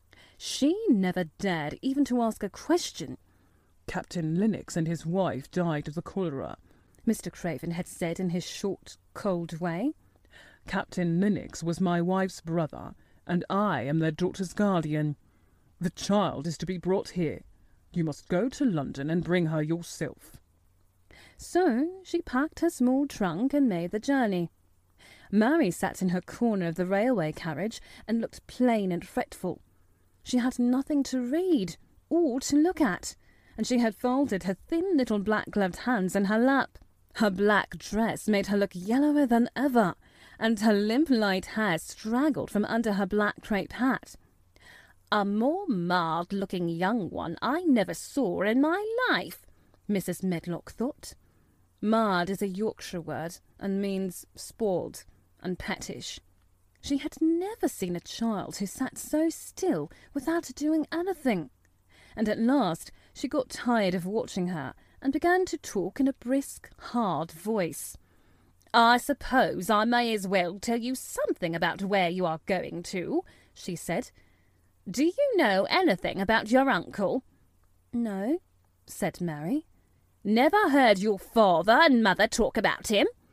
She never dared even to ask a question. "Captain Lennox and his wife died of the cholera," Mr. Craven had said in his short, cold way. "Captain Lennox was my wife's brother, and I am their daughter's guardian. The child is to be brought here. You must go to London and bring her yourself." So she packed her small trunk and made the journey. Mary sat in her corner of the railway carriage and looked plain and fretful. She had nothing to read or to look at, and she had folded her thin little black-gloved hands in her lap. Her black dress made her look yellower than ever, and her limp light hair straggled from under her black crape hat. "A more marred-looking young one I never saw in my life," Mrs. Medlock thought. Marred is a Yorkshire word and means spoiled and pettish. She had never seen a child who sat so still without doing anything, and at last she got tired of watching her and began to talk in a brisk, hard voice. "I suppose I may as well tell you something about where you are going to," she said. "Do you know anything about your uncle?" "No," said Mary. "Never heard your father and mother talk about him?"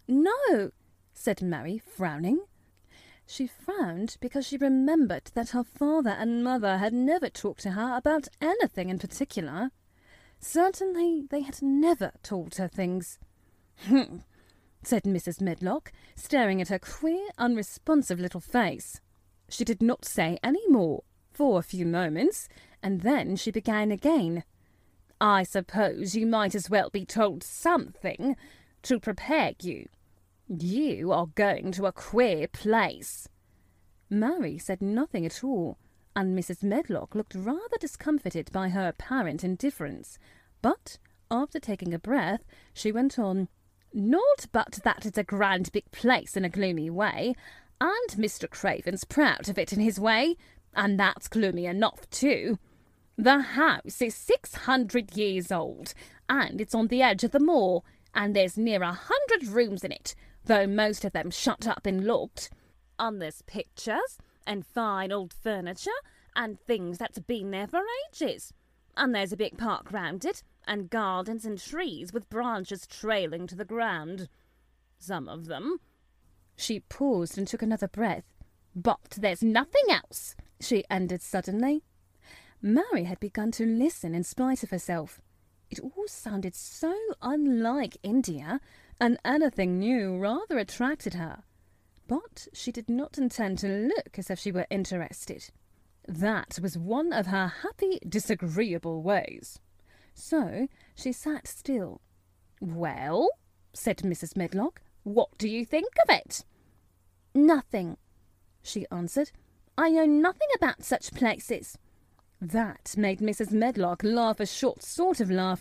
No, said Mary, frowning. She frowned because she remembered that her father and mother had never talked to her about anything in particular. Certainly they had never told her things. Said Mrs. Medlock, staring at her queer, unresponsive little face. She did not say any more for a few moments, and then she began again. I suppose you might as well be told something to prepare you. You are going to a queer place. Mary said nothing at all, and Mrs. Medlock looked rather discomfited by her apparent indifference. But, after taking a breath, she went on, Not but that it's a grand big place in a gloomy way, and Mr. Craven's proud of it in his way, and that's gloomy enough too. The house is 600 years old, and it's on the edge of the moor, and there's near 100 rooms in it, though most of them shut up and locked. And there's pictures, and fine old furniture, and things that's been there for ages. And there's a big park round it, and gardens and trees with branches trailing to the ground. Some of them. She paused and took another breath. But there's nothing else, she ended suddenly. Mary had begun to listen in spite of herself. It all sounded so unlike India, and anything new rather attracted her. But she did not intend to look as if she were interested. That was one of her happy, disagreeable ways. So she sat still. Well, said Mrs. Medlock, what do you think of it? Nothing, she answered. I know nothing about such places. That made Mrs. Medlock laugh a short sort of laugh.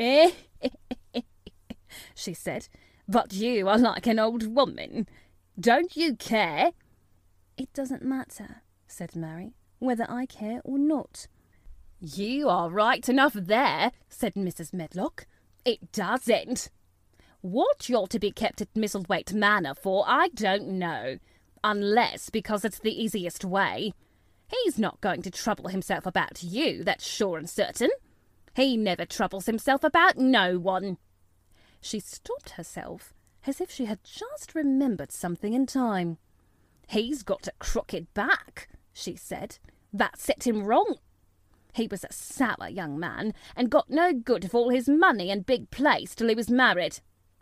She said, but you are like an old woman. Don't you care? It doesn't matter, said Mary, whether I care or not. You are right enough there, said Mrs. Medlock. It doesn't. What you're to be kept at Misselthwaite Manor for, I don't know, unless because it's the easiest way. He's not going to trouble himself about you, that's sure and certain. He never troubles himself about no one. She stopped herself, as if she had just remembered something in time. He's got a crooked back, she said. That set him wrong. He was a sour young man, and got no good of all his money and big place till he was married.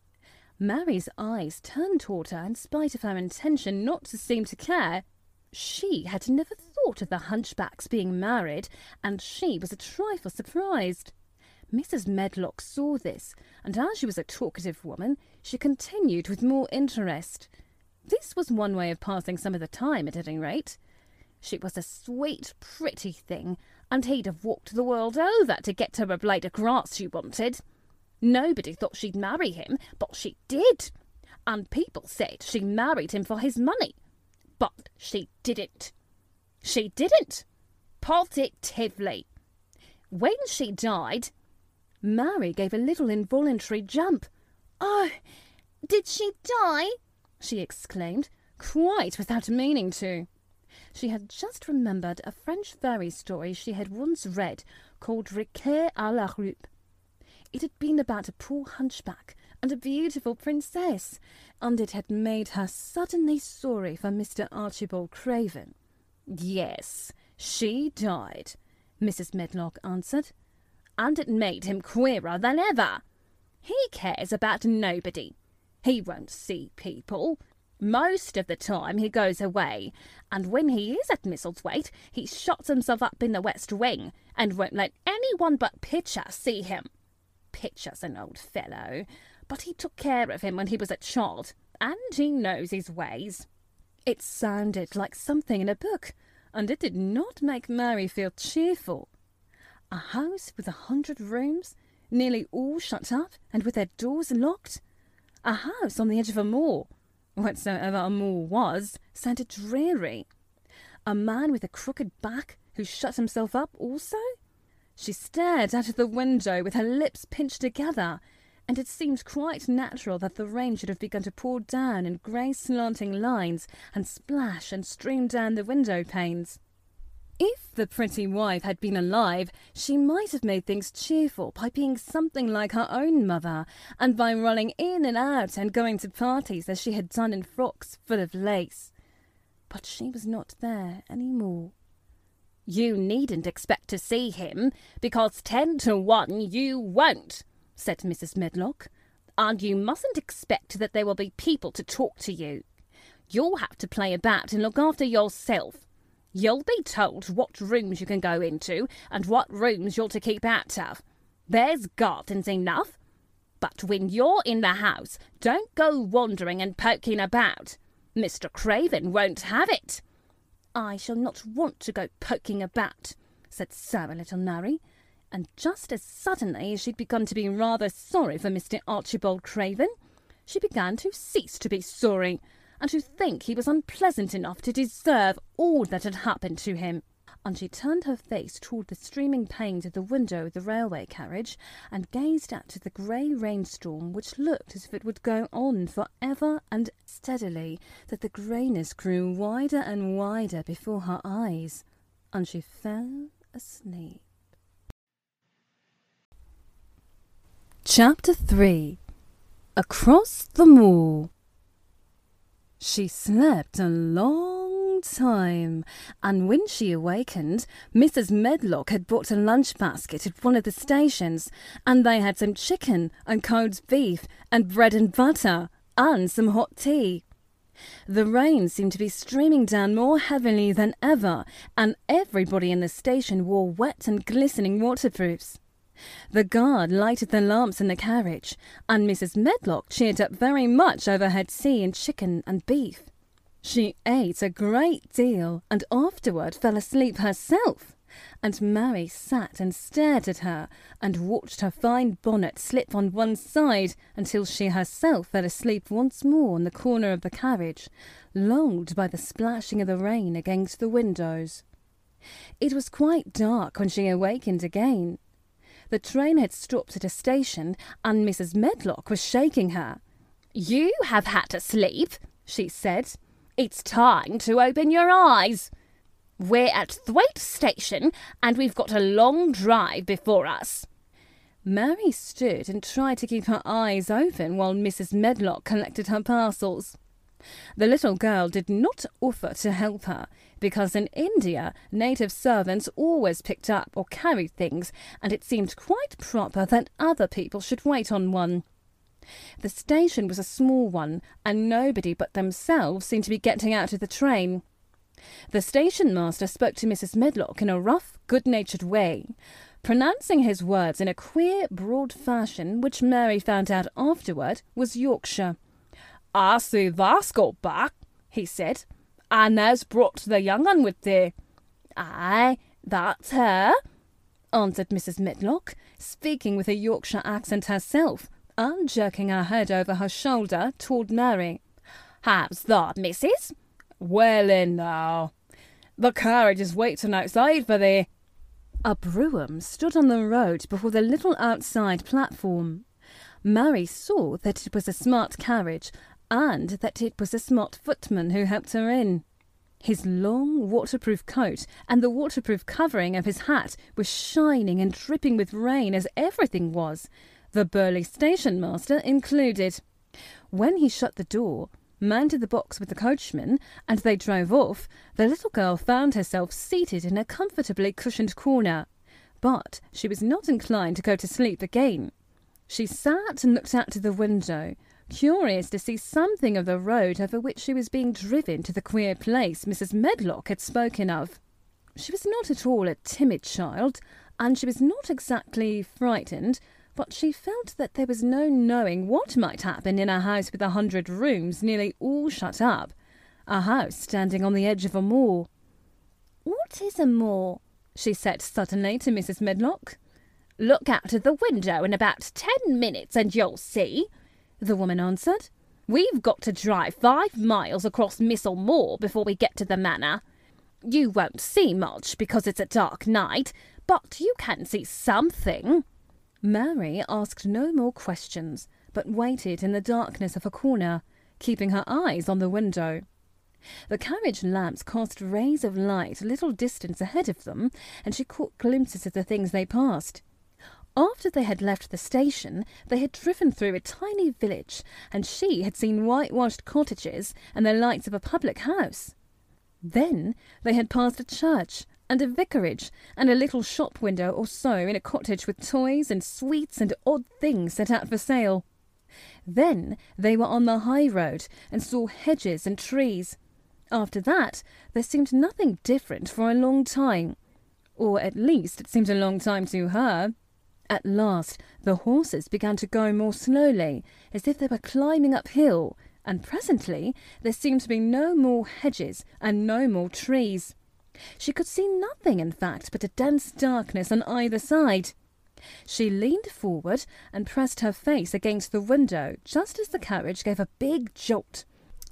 Mary's eyes turned toward her in spite of her intention not to seem to care. She had never thought of the hunchback's being married, and she was a trifle surprised. Mrs. Medlock saw this, and as she was a talkative woman, she continued with more interest. This was one way of passing some of the time, at any rate. She was a sweet, pretty thing, and he'd have walked the world over to get her a blade of grass she wanted. Nobody thought she'd marry him, but she did, and people said she married him for his money. But she didn't. She didn't. Positively. When she died, Mary gave a little involuntary jump. Oh, did she die? She exclaimed, quite without meaning to. She had just remembered a French fairy story she had once read called Riquet à la Roupe. It had been about a poor hunchback and a beautiful princess, and it had made her suddenly sorry for Mr. Archibald Craven. Yes, she died, Mrs. Medlock answered, and it made him queerer than ever. He cares about nobody. He won't see people. Most of the time he goes away, and when he is at Misselthwaite, he shuts himself up in the West Wing, and won't let anyone but Pitcher see him. Pitcher's an old fellow, but he took care of him when he was a child, and he knows his ways. It sounded like something in a book, and it did not make Mary feel cheerful. A house with 100 rooms, nearly all shut up and with their doors locked. A house on the edge of a moor. Whatsoever a moor was, sounded dreary. A man with a crooked back who shut himself up also? She stared out of the window with her lips pinched together, and it seemed quite natural that the rain should have begun to pour down in grey slanting lines and splash and stream down the window panes. If the pretty wife had been alive, she might have made things cheerful by being something like her own mother, and by running in and out and going to parties as she had done in frocks full of lace. But she was not there any more. "You needn't expect to see him, because 10 to 1 you won't," said Mrs. Medlock. "And you mustn't expect that there will be people to talk to you. You'll have to play about and look after yourself. You'll be told what rooms you can go into and what rooms you're to keep out of. There's gardens enough. But when you're in the house, don't go wandering and poking about. Mr. Craven won't have it." "I shall not want to go poking about," said Sarah Little Mary, and just as suddenly as she'd begun to be rather sorry for Mr. Archibald Craven, she began to cease to be sorry, and to think he was unpleasant enough to deserve all that had happened to him. And she turned her face toward the streaming panes of the window of the railway carriage, and gazed out at the grey rainstorm, which looked as if it would go on for ever, and steadily that the greyness grew wider and wider before her eyes, and she fell asleep. Chapter 3. Across the Moor. She slept a long time, and when she awakened, Mrs. Medlock had bought a lunch basket at one of the stations, and they had some chicken and cold beef and bread and butter and some hot tea. The rain seemed to be streaming down more heavily than ever, and everybody in the station wore wet and glistening waterproofs. The guard lighted the lamps in the carriage, and Mrs. Medlock cheered up very much over her tea and chicken and beef. She ate a great deal, and afterward fell asleep herself, and Mary sat and stared at her, and watched her fine bonnet slip on one side until she herself fell asleep once more in the corner of the carriage, lulled by the splashing of the rain against the windows. It was quite dark when she awakened again. The train had stopped at a station, and Mrs. Medlock was shaking her. "You have had to sleep," she said. "It's time to open your eyes. We're at Thwaite Station, and we've got a long drive before us." Mary stood and tried to keep her eyes open while Mrs. Medlock collected her parcels. The little girl did not offer to help her, because in India native servants always picked up or carried things, and it seemed quite proper that other people should wait on one. The station was a small one, and nobody but themselves seemed to be getting out of the train. The station master spoke to Mrs. Medlock in a rough, good-natured way, pronouncing his words in a queer, broad fashion which Mary found out afterward was Yorkshire. "I see thou's got back," he said, "and has brought the young un with thee." "Aye, that's her," answered Mrs. Medlock, speaking with a Yorkshire accent herself, and jerking her head over her shoulder toward Mary. "How's that, missus?" "Well in now. The carriage is waiting outside for thee." A brougham stood on the road before the little outside platform. Mary saw that it was a smart carriage, and that it was a smart footman who helped her in. His long waterproof coat and the waterproof covering of his hat was shining and dripping with rain, as everything was, the burly station master included. When he shut the door, mounted the box with the coachman, and they drove off, the little girl found herself seated in a comfortably cushioned corner. But she was not inclined to go to sleep again. She sat and looked out to the window, curious to see something of the road over which she was being driven to the queer place Mrs. Medlock had spoken of. She was not at all a timid child, and she was not exactly frightened, but she felt that there was no knowing what might happen in a house with 100 rooms nearly all shut up, a house standing on the edge of a moor. "What is a moor?" she said suddenly to Mrs. Medlock. "Look out of the window in about 10 minutes and you'll see," the woman answered. "We've got to drive 5 miles across Missel Moor before we get to the manor. You won't see much because it's a dark night, but you can see something." Mary asked no more questions, but waited in the darkness of a corner, keeping her eyes on the window. The carriage lamps cast rays of light a little distance ahead of them, and she caught glimpses of the things they passed. After they had left the station, they had driven through a tiny village, and she had seen whitewashed cottages and the lights of a public house. Then they had passed a church and a vicarage and a little shop window or so in a cottage with toys and sweets and odd things set out for sale. Then they were on the high road and saw hedges and trees. After that, there seemed nothing different for a long time. Or at least it seemed a long time to her. At last, the horses began to go more slowly, as if they were climbing uphill, and presently there seemed to be no more hedges and no more trees. She could see nothing, in fact, but a dense darkness on either side. She leaned forward and pressed her face against the window just as the carriage gave a big jolt.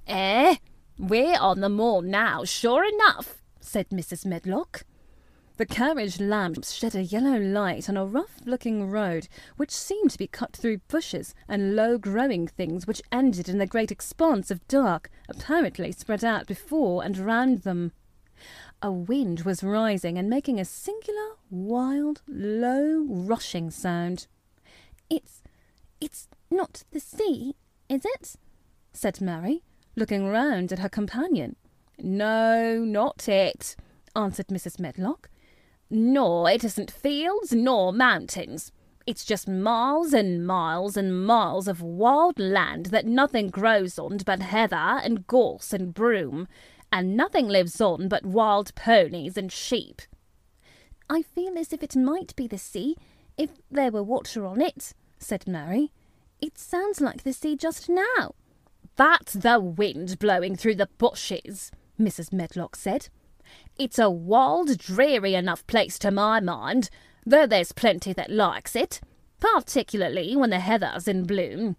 We're on the moor now, sure enough, said Mrs. Medlock. The carriage lamps shed a yellow light on a rough-looking road which seemed to be cut through bushes and low-growing things which ended in a great expanse of dark, apparently spread out before and round them. A wind was rising and making a singular, wild, low, rushing sound. It's not the sea, is it? said Mary, looking round at her companion. No, not it, answered Mrs. Medlock. Nor it isn't fields nor mountains. It's just miles and miles and miles of wild land that nothing grows on but heather and gorse and broom, and nothing lives on but wild ponies and sheep. I feel as if it might be the sea, if there were water on it, said Mary. It sounds like the sea just now. That's the wind blowing through the bushes, Mrs. Medlock said. It's a wild, dreary enough place to my mind, though there's plenty that likes it, particularly when the heather's in bloom.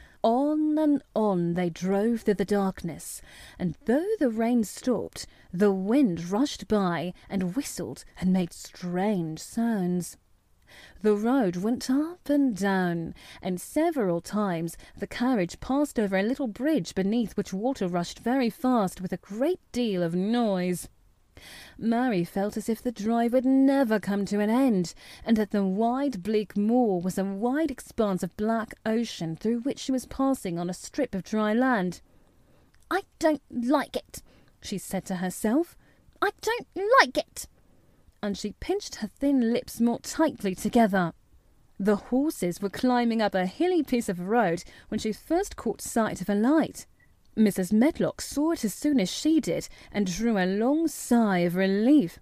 On and on they drove through the darkness, and though the rain stopped, the wind rushed by and whistled and made strange sounds. The road went up and down, and several times the carriage passed over a little bridge beneath which water rushed very fast with a great deal of noise. Mary felt as if the drive would never come to an end, and that the wide bleak moor was a wide expanse of black ocean through which she was passing on a strip of dry land. I don't like it, she said to herself. I don't like it. And she pinched her thin lips more tightly together. The horses were climbing up a hilly piece of road when she first caught sight of a light. Mrs. Medlock saw it as soon as she did, and drew a long sigh of relief.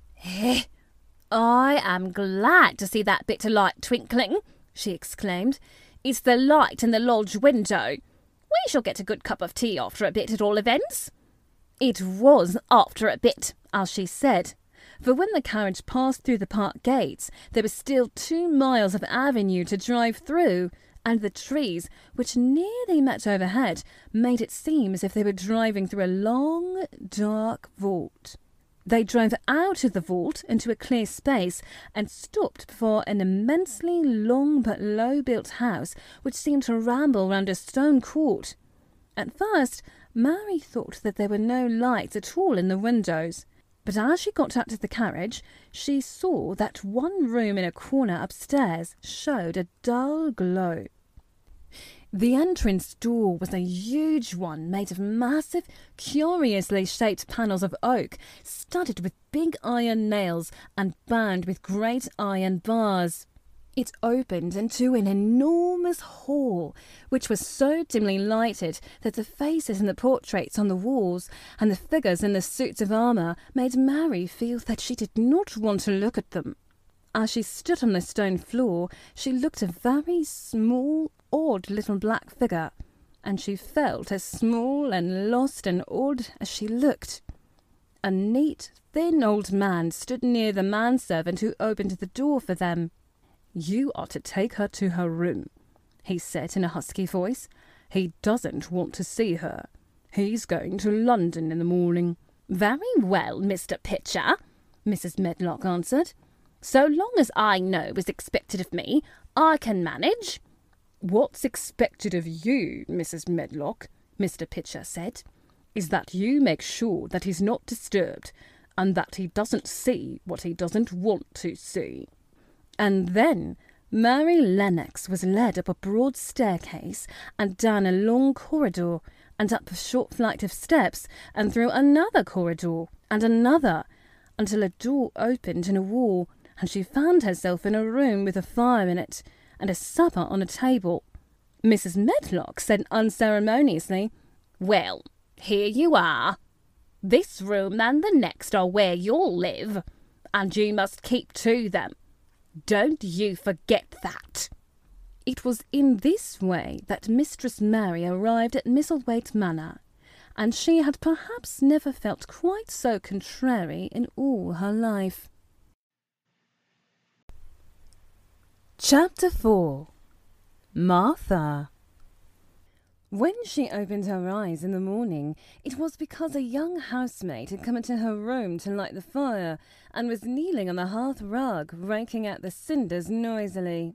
I am glad to see that bit of light twinkling, she exclaimed. It's the light in the lodge window. We shall get a good cup of tea after a bit, at all events. It was after a bit, as she said, for when the carriage passed through the park gates, there was still 2 miles of avenue to drive through, and the trees, which nearly met overhead, made it seem as if they were driving through a long, dark vault. They drove out of the vault into a clear space and stopped before an immensely long but low-built house which seemed to ramble round a stone court. At first, Mary thought that there were no lights at all in the windows, but as she got out of the carriage, she saw that one room in a corner upstairs showed a dull glow. The entrance door was a huge one made of massive, curiously shaped panels of oak, studded with big iron nails and bound with great iron bars. It opened into an enormous hall, which was so dimly lighted that the faces in the portraits on the walls and the figures in the suits of armour made Mary feel that she did not want to look at them. As she stood on the stone floor, she looked a very small, odd little black figure, and she felt as small and lost and odd as she looked. A neat, thin old man stood near the manservant who opened the door for them. "You are to take her to her room," he said in a husky voice. "He doesn't want to see her. He's going to London in the morning." "Very well, Mr. Pitcher," Mrs. Medlock answered. "So long as I know what's expected of me, I can manage." "What's expected of you, Mrs. Medlock?" Mr. Pitcher said. is that you make sure that he's not disturbed and that he doesn't see what he doesn't want to see." And then Mary Lennox was led up a broad staircase and down a long corridor and up a short flight of steps and through another corridor and another until a door opened in a wall and she found herself in a room with a fire in it and a supper on a table. Mrs. Medlock said unceremoniously, "Well, here you are. This room and the next are where you'll live, and you must keep to them. Don't you forget that." It was in this way that Mistress Mary arrived at Misselthwaite Manor, and she had perhaps never felt quite so contrary in all her life. Chapter 4. Martha. When she opened her eyes in the morning, it was because a young housemaid had come into her room to light the fire and was kneeling on the hearth rug, raking out the cinders noisily.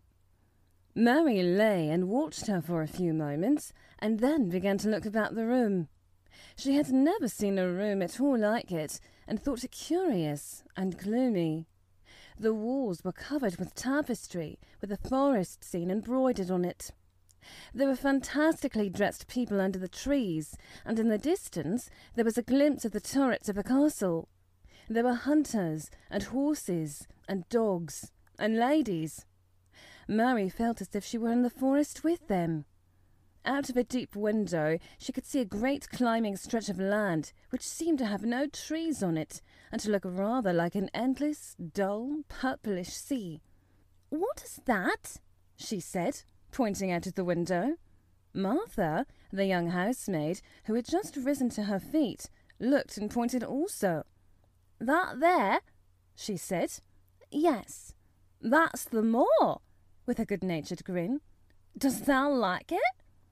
Mary lay and watched her for a few moments, and then began to look about the room. She had never seen a room at all like it, and thought it curious and gloomy. The walls were covered with tapestry, with a forest scene embroidered on it. There were fantastically dressed people under the trees, and in the distance there was a glimpse of the turrets of the castle. There were hunters, and horses, and dogs, and ladies. Mary felt as if she were in the forest with them. Out of a deep window she could see a great climbing stretch of land, which seemed to have no trees on it, and to look rather like an endless, dull, purplish sea. "What is that?" she said, pointing out of the window. Martha, the young housemaid, who had just risen to her feet, looked and pointed also. "That there?" she said. "Yes, that's the moor," with a good-natured grin. "Does thou like it?"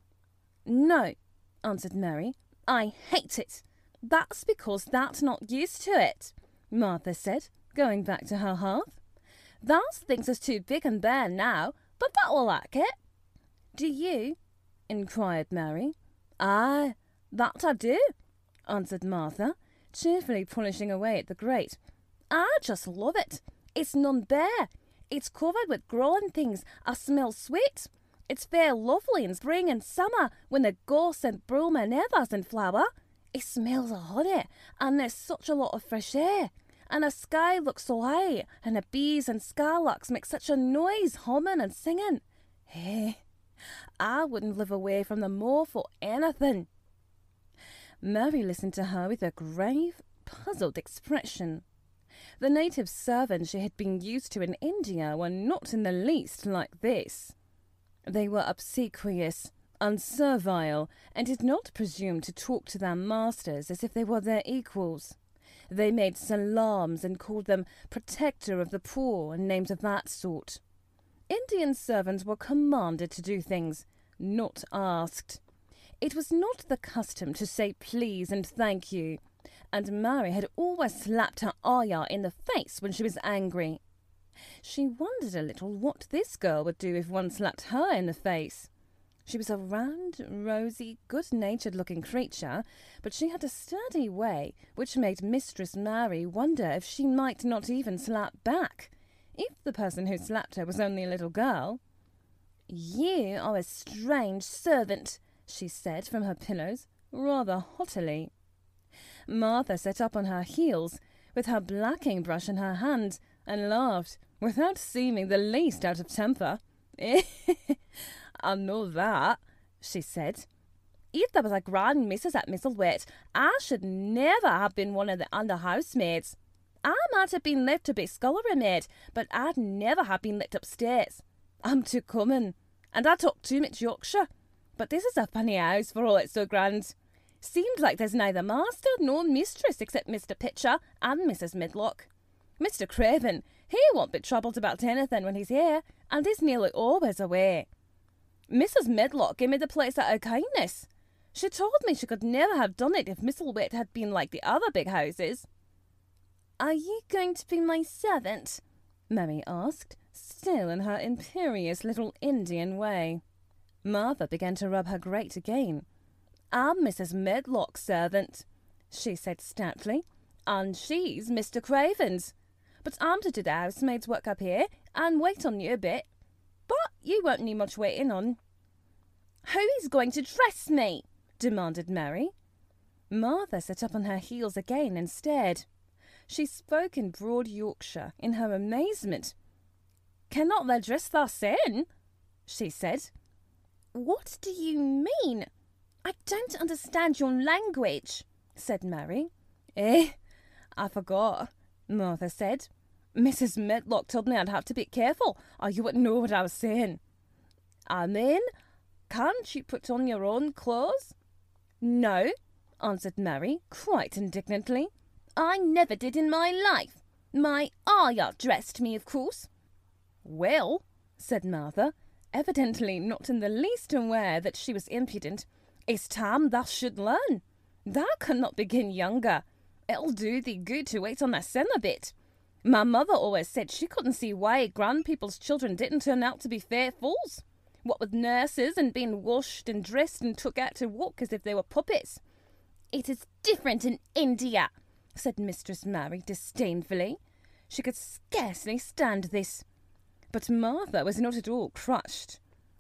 "No," answered Mary. "I hate it. That's because thou'rt not used to it," Martha said, going back to her hearth. "Thou thinks us too big and bare now, but thou will like it." "Do you?" inquired Mary. "Aye, that I do," answered Martha, cheerfully polishing away at the grate. "I just love it. It's none bare. It's covered with growing things a smell sweet. It's fair lovely in spring and summer when the gorse and broom and heather's in flower. It smells of honey, and there's such a lot of fresh air. And the sky looks so high, and the bees and skylarks make such a noise humming and singing. Hey, I wouldn't live away from the moor for anything." Mary listened to her with a grave, puzzled expression. The native servants she had been used to in India were not in the least like this. They were obsequious, unservile, and did not presume to talk to their masters as if they were their equals. They made salams and called them protector of the poor and names of that sort. Indian servants were commanded to do things, not asked. It was not the custom to say please and thank you, and Mary had always slapped her ayah in the face when she was angry. She wondered a little what this girl would do if one slapped her in the face. She was a round, rosy, good-natured-looking creature, but she had a sturdy way which made Mistress Mary wonder if she might not even slap back, if the person who slapped her was only a little girl. "You are a strange servant," she said from her pillows, rather haughtily. Martha sat up on her heels, with her blacking brush in her hand, and laughed, without seeming the least out of temper. "I know that," she said. "If there was a grand missus at Misselthwaite, I should never have been one of the under housemaids. I might have been left to be scullery maid, but I'd never have been let upstairs. I'm too common, and I talk too much Yorkshire. But this is a funny house for all it's so grand. Seems like there's neither master nor mistress except Mr. Pitcher and Mrs. Medlock. Mr. Craven, he won't be troubled about anything when he's here, and is nearly always away. Mrs. Medlock gave me the place out of kindness. She told me she could never have done it if Misselthwaite had been like the other big houses." "Are you going to be my servant?" Mary asked, still in her imperious little Indian way. Martha began to rub her grate again. I'm Mrs. Medlock's servant, she said stoutly, and she's Mr. Craven's. But I'm to do the housemaid's work up here and wait on you a bit. But you won't need much waiting on. Who is going to dress me? Demanded Mary. Martha sat up on her heels again and stared. She spoke in broad Yorkshire in her amazement. Cannot they dress thus in? She said. What do you mean? I don't understand your language, said Mary. I forgot, Martha said. Mrs. Medlock told me I'd have to be careful or you wouldn't know what I was saying. I mean, can't you put on your own clothes? No, answered Mary, quite indignantly. I never did in my life. My ayah dressed me, of course. Well, said Martha, evidently not in the least aware that she was impudent, it's time thou should learn. Thou cannot begin younger. It'll do thee good to wait on thy sin a bit. My mother always said she couldn't see why grandpeople's children didn't turn out to be fair fools. What with nurses and being washed and dressed and took out to walk as if they were puppets. It is different in India, said Mistress Mary disdainfully. She could scarcely stand this. But Martha was not at all crushed.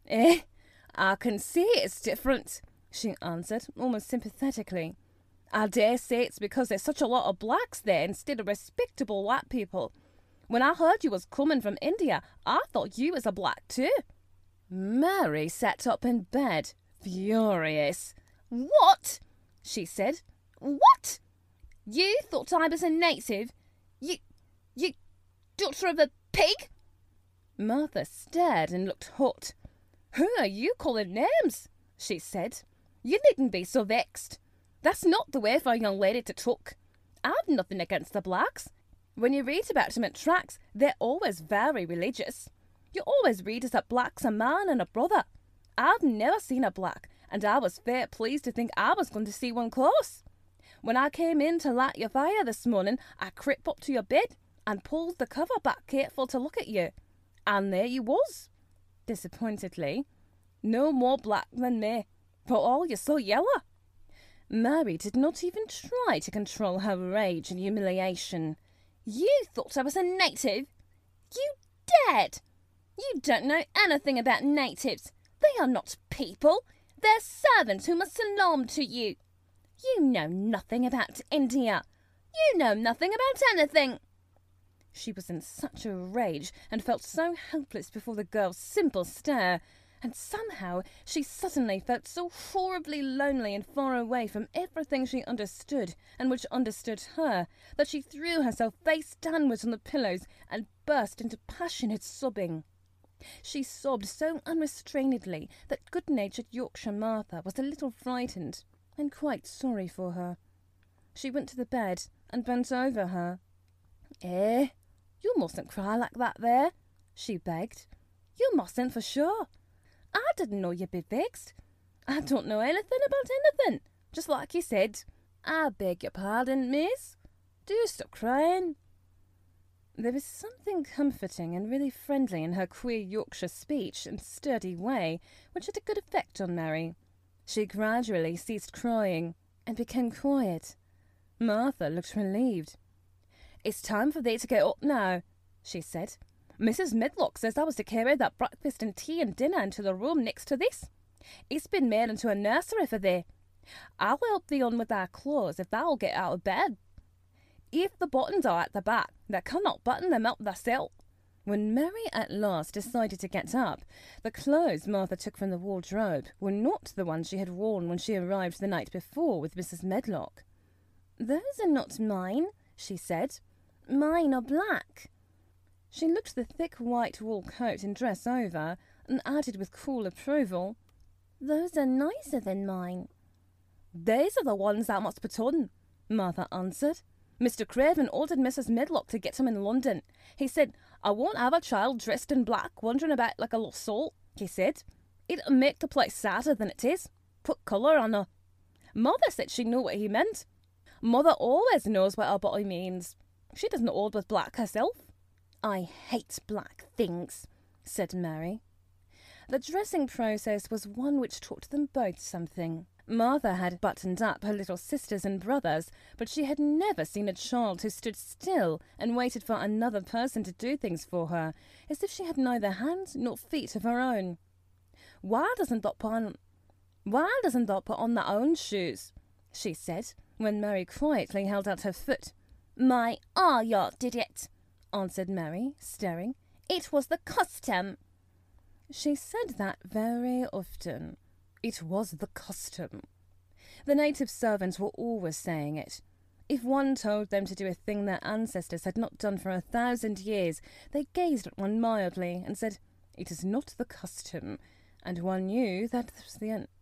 I can see it's different, she answered, almost sympathetically. I dare say it's because there's such a lot of blacks there instead of respectable white people. When I heard you was coming from India, I thought you was a black too. Mary sat up in bed, furious. What? She said. What? You thought I was a native? You daughter of a pig? Martha stared and looked hot. Who are you calling names? She said. You needn't be so vexed. That's not the way for a young lady to talk. I've nothing against the blacks. When you read about them in tracts, they're always very religious. You always read as that black's a man and a brother. I've never seen a black, and I was fair pleased to think I was going to see one close. When I came in to light your fire this morning, I crept up to your bed and pulled the cover back careful to look at you. And there you was, disappointedly. No more black than me, for all you're so yellow. Mary did not even try to control her rage and humiliation. You thought I was a native? You dared! You don't know anything about natives. They are not people. They're servants who must salaam to you. You know nothing about India. You know nothing about anything. She was in such a rage and felt so helpless before the girl's simple stare, and somehow she suddenly felt so horribly lonely and far away from everything she understood and which understood her, that she threw herself face downwards on the pillows and burst into passionate sobbing. She sobbed so unrestrainedly that good-natured Yorkshire Martha was a little frightened and quite sorry for her. She went to the bed and bent over her. You mustn't cry like that there, she begged. You mustn't for sure. I didn't know you'd be vexed. I don't know anything about anything, just like you said. I beg your pardon, miss. Do stop crying. There was something comforting and really friendly in her queer Yorkshire speech and sturdy way, which had a good effect on Mary. She gradually ceased crying and became quiet. Martha looked relieved. It's time for thee to get up now, she said. Mrs. Medlock says I was to carry that breakfast and tea and dinner into the room next to this. It's been made into a nursery for thee. I'll help thee on with thy clothes if thou'll get out of bed. If the buttons are at the back, thou cannot button them up thyself. When Mary at last decided to get up, the clothes Martha took from the wardrobe were not the ones she had worn when she arrived the night before with Mrs. Medlock. Those are not mine, she said. Mine are black. She looked the thick white wool coat and dress over, and added with cool approval, Those are nicer than mine. These are the ones thou must put on, Martha answered. Mr. Craven ordered Mrs. Medlock to get them in London. He said, I won't have a child dressed in black wandering about like a lost soul, he said. It'll make the place sadder than it is. Put colour on her. Mother said she knew what he meant. Mother always knows what her body means. She doesn't hold with black herself. I hate black things, said Mary. The dressing process was one which taught them both something. Martha had buttoned up her little sisters and brothers, but she had never seen a child who stood still and waited for another person to do things for her, as if she had neither hands nor feet of her own. Why doesn't thou put on thy own shoes? She said, when Mary quietly held out her foot. My yacht did it, answered Mary, staring. It was the custom. She said that very often. It was the custom. The native servants were always saying it. If one told them to do a thing their ancestors had not done for 1,000 years, they gazed at one mildly and said, "It is not the custom," and one knew that was the end.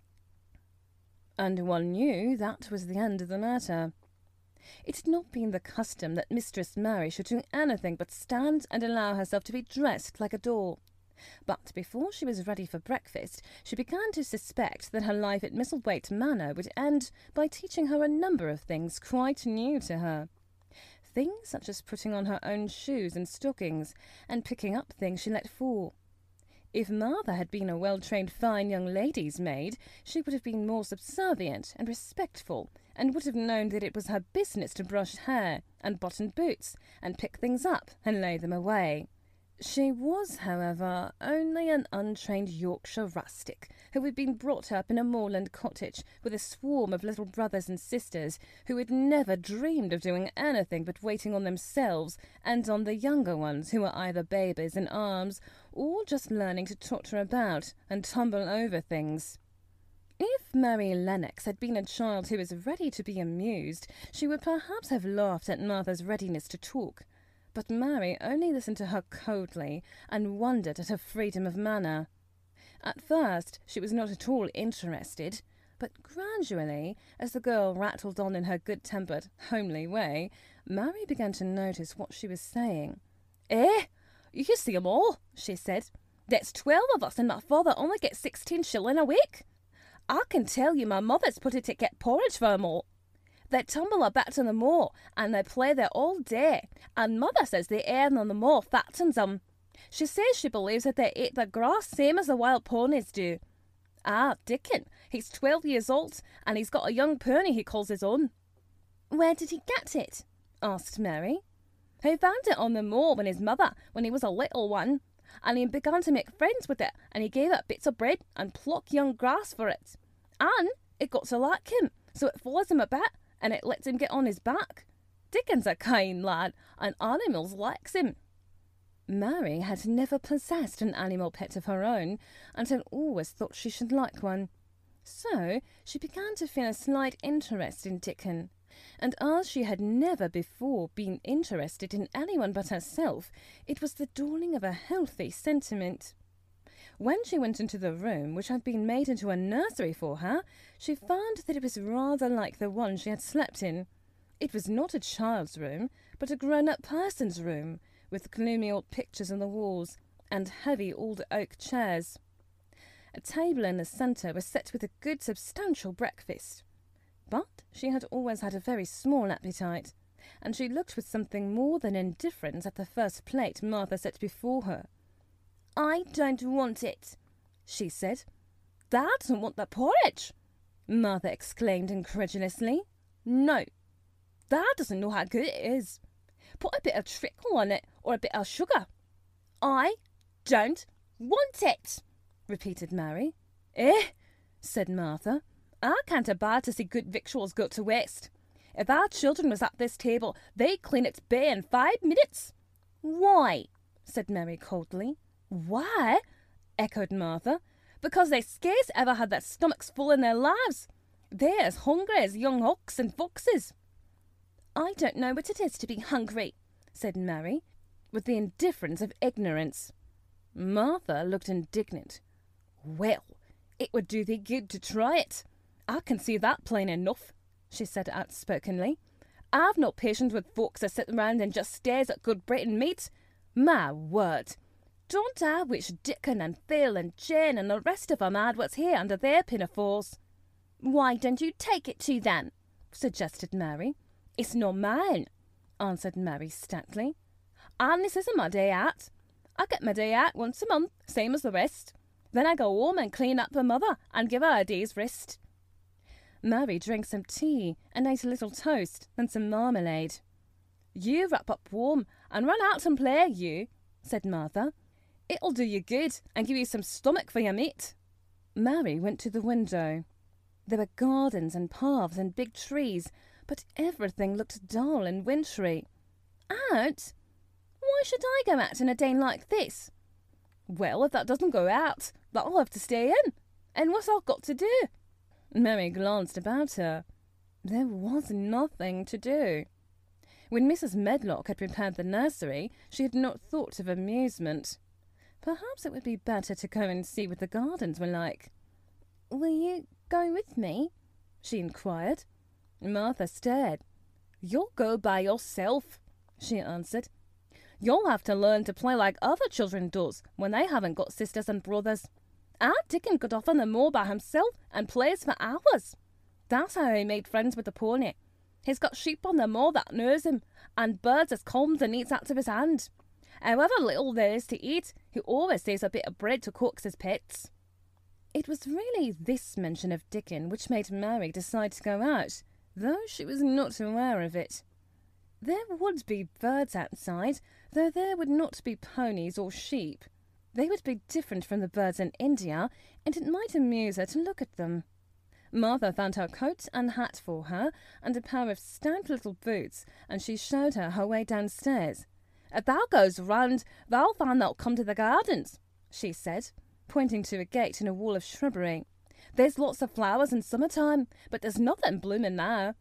Of the matter. It had not been the custom that Mistress Mary should do anything but stand and allow herself to be dressed like a doll. But before she was ready for breakfast, she began to suspect that her life at Misselthwaite Manor would end by teaching her a number of things quite new to her. Things such as putting on her own shoes and stockings, and picking up things she let fall. If Martha had been a well-trained fine young lady's maid, she would have been more subservient and respectful, and would have known that it was her business to brush hair, and button boots, and pick things up, and lay them away. She was, however, only an untrained Yorkshire rustic, who had been brought up in a moorland cottage with a swarm of little brothers and sisters who had never dreamed of doing anything but waiting on themselves and on the younger ones, who were either babies in arms or just learning to totter about and tumble over things. If Mary Lennox had been a child who was ready to be amused, she would perhaps have laughed at Martha's readiness to talk. But Mary only listened to her coldly and wondered at her freedom of manner. At first she was not at all interested, but gradually, as the girl rattled on in her good-tempered, homely way, Mary began to notice what she was saying. You can see 'em all, she said. There's 12 of us, and my father only gets 16 shillin' a week. I can tell you my mother's put it to get porridge for 'em all. They tumble about on the moor, and they play there all day, and Mother says the air on the moor fattens 'em. She says she believes that they eat the grass same as the wild ponies do. Dickon, he's 12 years old, and he's got a young pony he calls his own. Where did he get it? Asked Mary. He found it on the moor when he was a little one, and he began to make friends with it, and he gave it bits of bread and pluck young grass for it. And it got to like him, so it follows him about, and it lets him get on his back. Dickon's a kind lad, and animals likes him. Mary had never possessed an animal pet of her own, and had always thought she should like one. So she began to feel a slight interest in Dickon, and as she had never before been interested in anyone but herself, it was the dawning of a healthy sentiment. When she went into the room, which had been made into a nursery for her, she found that it was rather like the one she had slept in. It was not a child's room, but a grown-up person's room, with gloomy old pictures on the walls, and heavy old oak chairs. A table in the centre was set with a good substantial breakfast. But she had always had a very small appetite, and she looked with something more than indifference at the first plate Martha set before her. I don't want it, she said. Dad doesn't want the porridge, Martha exclaimed incredulously. No, Dad doesn't know how good it is. Put a bit of treacle on it, or a bit of sugar. I don't want it, repeated Mary. Said Martha. I can't abide to see good victuals go to waste. If our children was at this table, they'd clean its bay in 5 minutes. Why? Said Mary coldly. Why? Echoed Martha. Because they scarce ever had their stomachs full in their lives. They're as hungry as young hawks and foxes. I don't know what it is to be hungry, said Mary, with the indifference of ignorance. Martha looked indignant. Well, it would do thee good to try it. I can see that plain enough, she said outspokenly. I've no patience with folks that sit round and just stares at good bread and meat. My word! Don't I wish Dickon and Phil and Jane and the rest of 'em had what's here under their pinafores? Why don't you take it to them? Suggested Mary. It's not mine, answered Mary stoutly. And this isn't my day out. I get my day out once a month, same as the rest. Then I go home and clean up for Mother and give her a day's rest. Mary drank some tea and ate a little toast, then some marmalade. "You wrap up warm and run out and play, you," said Martha. "It'll do you good and give you some stomach for your meat." Mary went to the window. There were gardens and paths and big trees, but everything looked dull and wintry. "Out? Why should I go out in a day like this?" "Well, if that doesn't go out, that'll have to stay in. And what's I got to do?" Mary glanced about her. There was nothing to do. When Mrs. Medlock had prepared the nursery, she had not thought of amusement. Perhaps it would be better to go and see what the gardens were like. "Will you go with me?" she inquired. Martha stared. "You'll go by yourself," she answered. "You'll have to learn to play like other children does when they haven't got sisters and brothers. Our Dickon got off on the moor by himself and plays for hours. That's how he made friends with the pony. He's got sheep on the moor that knows him, and birds as comes and eats out of his hand. However little there is to eat, he always saves a bit of bread to coax his pets." It was really this mention of Dickon which made Mary decide to go out, though she was not aware of it. There would be birds outside, though there would not be ponies or sheep. They would be different from the birds in India, and it might amuse her to look at them. Martha found her coat and hat for her, and a pair of stout little boots, and she showed her way downstairs. "If thou goes round, thou'll find thou'll come to the gardens," she said, pointing to a gate in a wall of shrubbery. "There's lots of flowers in summer-time, but there's nothing blooming now."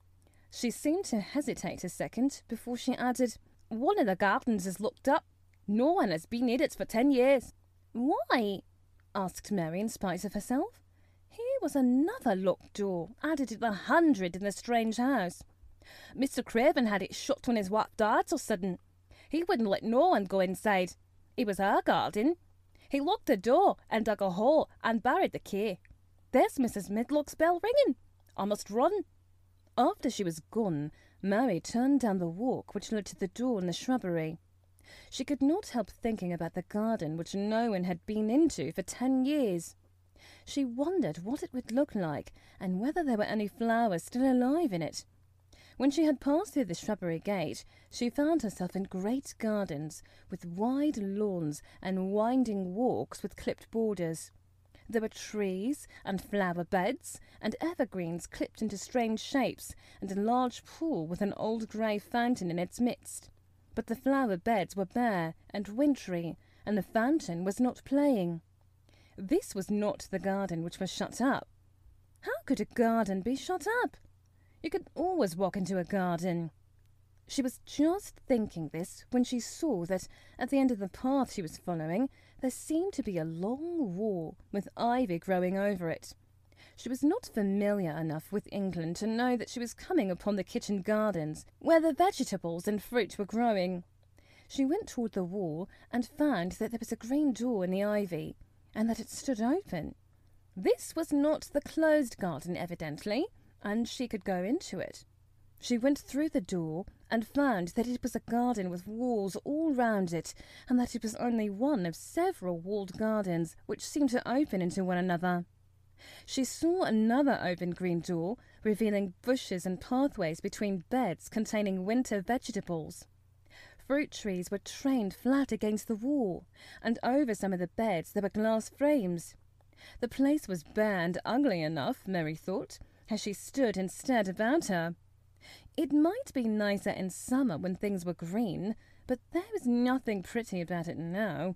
She seemed to hesitate a second before she added, "One of the gardens is locked up. No one has been in it for 10 years. "Why?" asked Mary in spite of herself. Here was another locked door, added to the 100 in the strange house. "Mr. Craven had it shut when his wife died so sudden. He wouldn't let no one go inside. It was her garden. He locked the door and dug a hole and buried the key. There's Mrs. Medlock's bell ringing. I must run." After she was gone, Mary turned down the walk which led to the door in the shrubbery. She could not help thinking about the garden which no one had been into for 10 years. She wondered what it would look like and whether there were any flowers still alive in it. When she had passed through the shrubbery gate, she found herself in great gardens with wide lawns and winding walks with clipped borders. There were trees and flower beds and evergreens clipped into strange shapes, and a large pool with an old grey fountain in its midst. But the flower beds were bare and wintry, and the fountain was not playing. This was not the garden which was shut up. How could a garden be shut up? You could always walk into a garden. She was just thinking this when she saw that at the end of the path she was following there seemed to be a long wall with ivy growing over it. She was not familiar enough with England to know that she was coming upon the kitchen gardens where the vegetables and fruit were growing. She went toward the wall and found that there was a green door in the ivy and that it stood open. This was not the closed garden evidently, and she could go into it. She went through the door and found that it was a garden with walls all round it, and that it was only one of several walled gardens which seemed to open into one another. She saw another open green door, revealing bushes and pathways between beds containing winter vegetables. Fruit trees were trained flat against the wall, and over some of the beds there were glass frames. The place was bare and ugly enough, Mary thought, as she stood and stared about her. It might be nicer in summer when things were green, but there was nothing pretty about it now.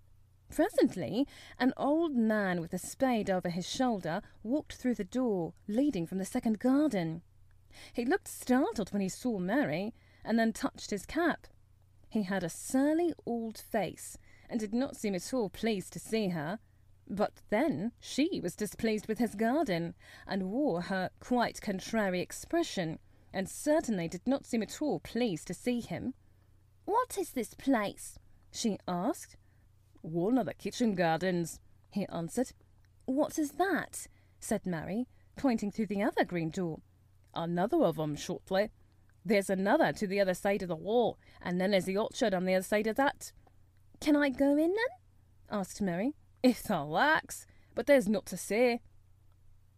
Presently, an old man with a spade over his shoulder walked through the door leading from the second garden. He looked startled when he saw Mary, and then touched his cap. He had a surly old face, and did not seem at all pleased to see her. But then she was displeased with his garden, and wore her quite contrary expression, and certainly did not seem at all pleased to see him. "What is this place?" she asked. "One of the kitchen gardens," he answered. "What is that?" said Mary, pointing through the other green door. "Another of 'em shortly. There's another to the other side of the wall, and then there's the orchard on the other side of that." "Can I go in then?" asked Mary. "If thou likes, but there's naught to say."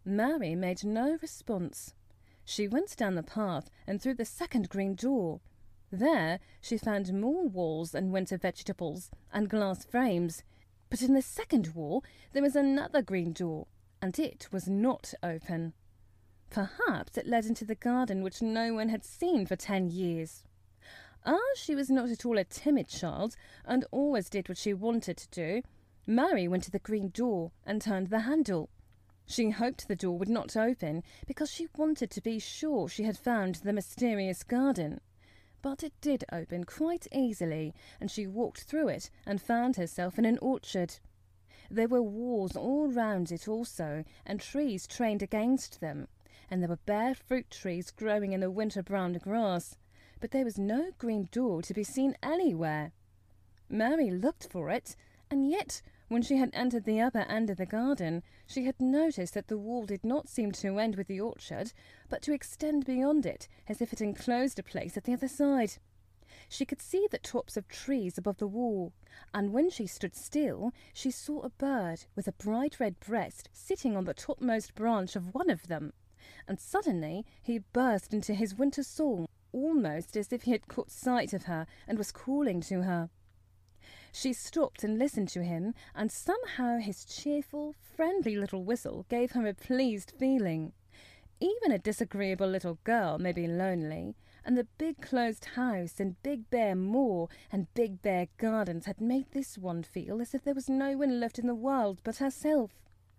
Mary made no response. She went down the path and through the second green door. There she found more walls and winter vegetables and glass frames. But in the second wall there was another green door, and it was not open. Perhaps it led into the garden which no one had seen for 10 years. As she was not at all a timid child, and always did what she wanted to do, Mary went to the green door and turned the handle. She hoped the door would not open, because she wanted to be sure she had found the mysterious garden. But it did open quite easily, and she walked through it and found herself in an orchard. There were walls all round it also, and trees trained against them, and there were bare fruit trees growing in the winter-brown grass, but there was no green door to be seen anywhere. Mary looked for it, and yet, when she had entered the upper end of the garden, she had noticed that the wall did not seem to end with the orchard, but to extend beyond it, as if it enclosed a place at the other side. She could see the tops of trees above the wall, and when she stood still, she saw a bird with a bright red breast sitting on the topmost branch of one of them, and suddenly he burst into his winter song, almost as if he had caught sight of her and was calling to her. She stopped and listened to him, and somehow his cheerful, friendly little whistle gave her a pleased feeling. Even a disagreeable little girl may be lonely, and the big closed house and big bare moor and big bare gardens had made this one feel as if there was no one left in the world but herself.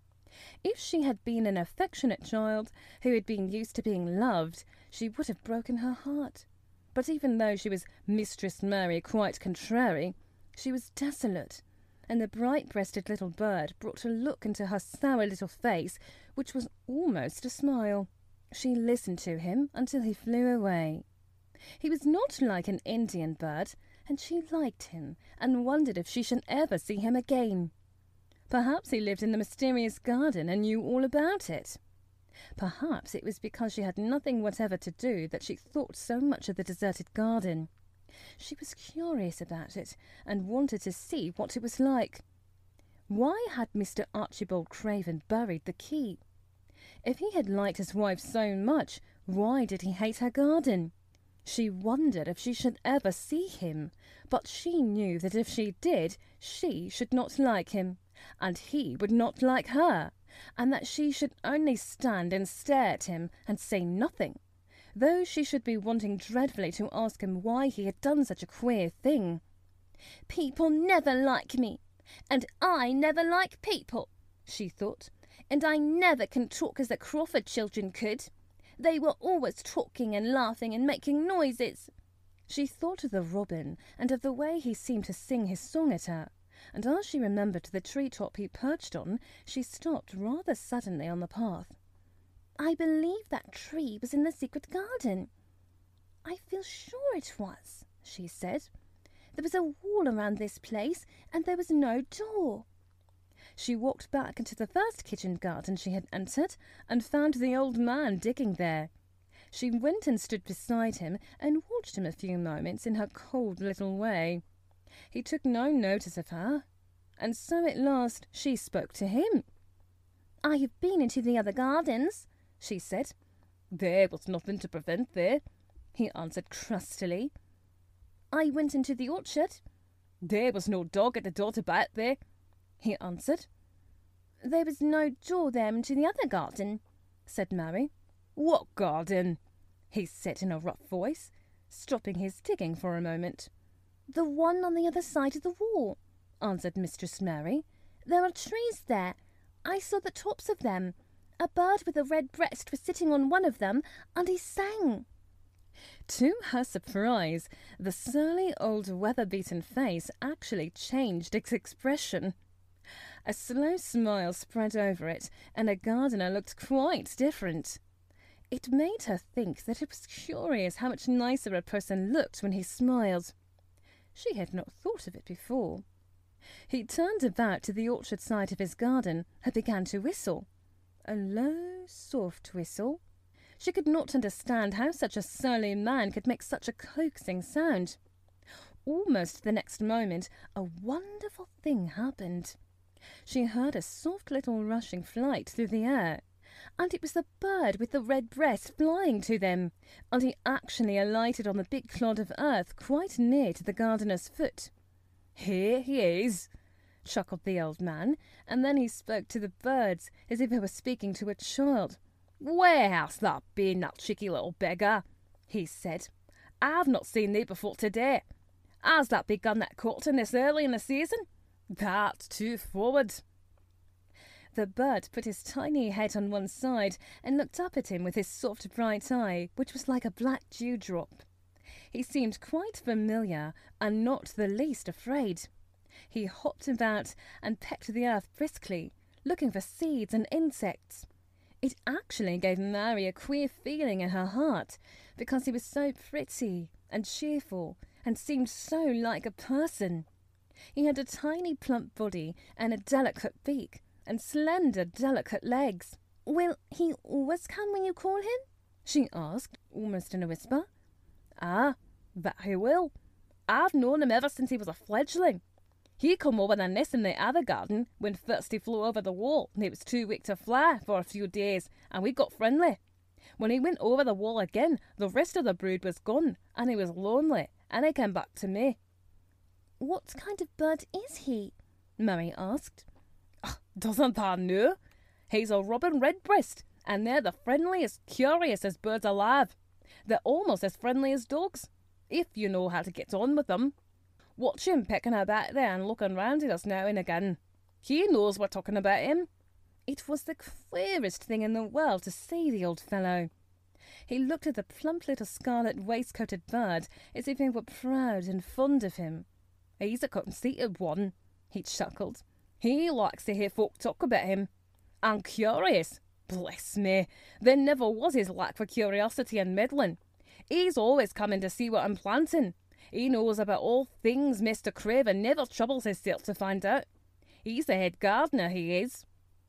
If she had been an affectionate child who had been used to being loved, she would have broken her heart. But even though she was Mistress Mary quite contrary, she was desolate, and the bright-breasted little bird brought a look into her sour little face which was almost a smile. She listened to him until he flew away. He was not like an Indian bird, and she liked him and wondered if she should ever see him again. Perhaps he lived in the mysterious garden and knew all about it. Perhaps it was because she had nothing whatever to do that she thought so much of the deserted garden. She was curious about it and wanted to see what it was like. Why had Mr. Archibald Craven buried the key? If he had liked his wife so much, why did he hate her garden? She wondered if she should ever see him, but she knew that if she did, she should not like him, and he would not like her, and that she should only stand and stare at him and say nothing, though she should be wanting dreadfully to ask him why he had done such a queer thing. "People never like me, and I never like people," she thought, "and I never can talk as the Crawford children could. They were always talking and laughing and making noises." She thought of the robin and of the way he seemed to sing his song at her, and as she remembered the tree-top he perched on, she stopped rather suddenly on the path. "I believe that tree was in the secret garden." "I feel sure it was," she said. "There was a wall around this place, and there was no door." She walked back into the first kitchen garden she had entered, and found the old man digging there. She went and stood beside him, and watched him a few moments in her cold little way. He took no notice of her, and so at last she spoke to him. "I have been into the other gardens," she said. "There was nothing to prevent thee," he answered crustily. "I went into the orchard." "There was no dog at the door to bite thee," he answered. "There was no door there into the other garden," said Mary. "What garden?" he said in a rough voice, stopping his digging for a moment. "The one on the other side of the wall," answered Mistress Mary. "There are trees there. I saw the tops of them. A bird with a red breast was sitting on one of them, and he sang." To her surprise, the surly old weather-beaten face actually changed its expression. A slow smile spread over it, and the gardener looked quite different. It made her think that it was curious how much nicer a person looked when he smiled. She had not thought of it before. He turned about to the orchard side of his garden and began to whistle. A low, soft whistle. She could not understand how such a surly man could make such a coaxing sound. Almost the next moment, a wonderful thing happened. She heard a soft little rushing flight through the air, and it was the bird with the red breast flying to them, and he actually alighted on the big clod of earth quite near to the gardener's foot. "Here he is," chuckled the old man, and then he spoke to the birds as if he were speaking to a child. "Where hast thou been, thou cheeky little beggar?" he said. "I've not seen thee before today. Has thou begun that courting this early in the season? That's too forward." The bird put his tiny head on one side and looked up at him with his soft bright eye, which was like a black dewdrop. He seemed quite familiar and not the least afraid. He hopped about and pecked the earth briskly, looking for seeds and insects. It actually gave Mary a queer feeling in her heart, because he was so pretty and cheerful and seemed so like a person. He had a tiny plump body and a delicate beak and slender delicate legs. "Will he always come when you call him?" she asked, almost in a whisper. "Ah, that he will. I've known him ever since he was a fledgling. He come over the nest in the other garden when first he flew over the wall, and he was too weak to fly for a few days, and we got friendly. When he went over the wall again, the rest of the brood was gone, and he was lonely, and he came back to me." "What kind of bird is he?" Mary asked. "Doesn't thou know? He's a robin redbreast, and they're the friendliest, curiousest birds alive. They're almost as friendly as dogs, if you know how to get on with them. Watch him pecking about there and looking round at us now and again. He knows we're talking about him." It was the queerest thing in the world to see the old fellow. He looked at the plump little scarlet waistcoated bird as if he were proud and fond of him. "He's a conceited one," he chuckled. "He likes to hear folk talk about him. And curious. Bless me, there never was his lack for curiosity and meddling. He's always coming to see what I'm planting. He knows about all things Mr. Craven never troubles himself to find out. He's the head gardener, he is."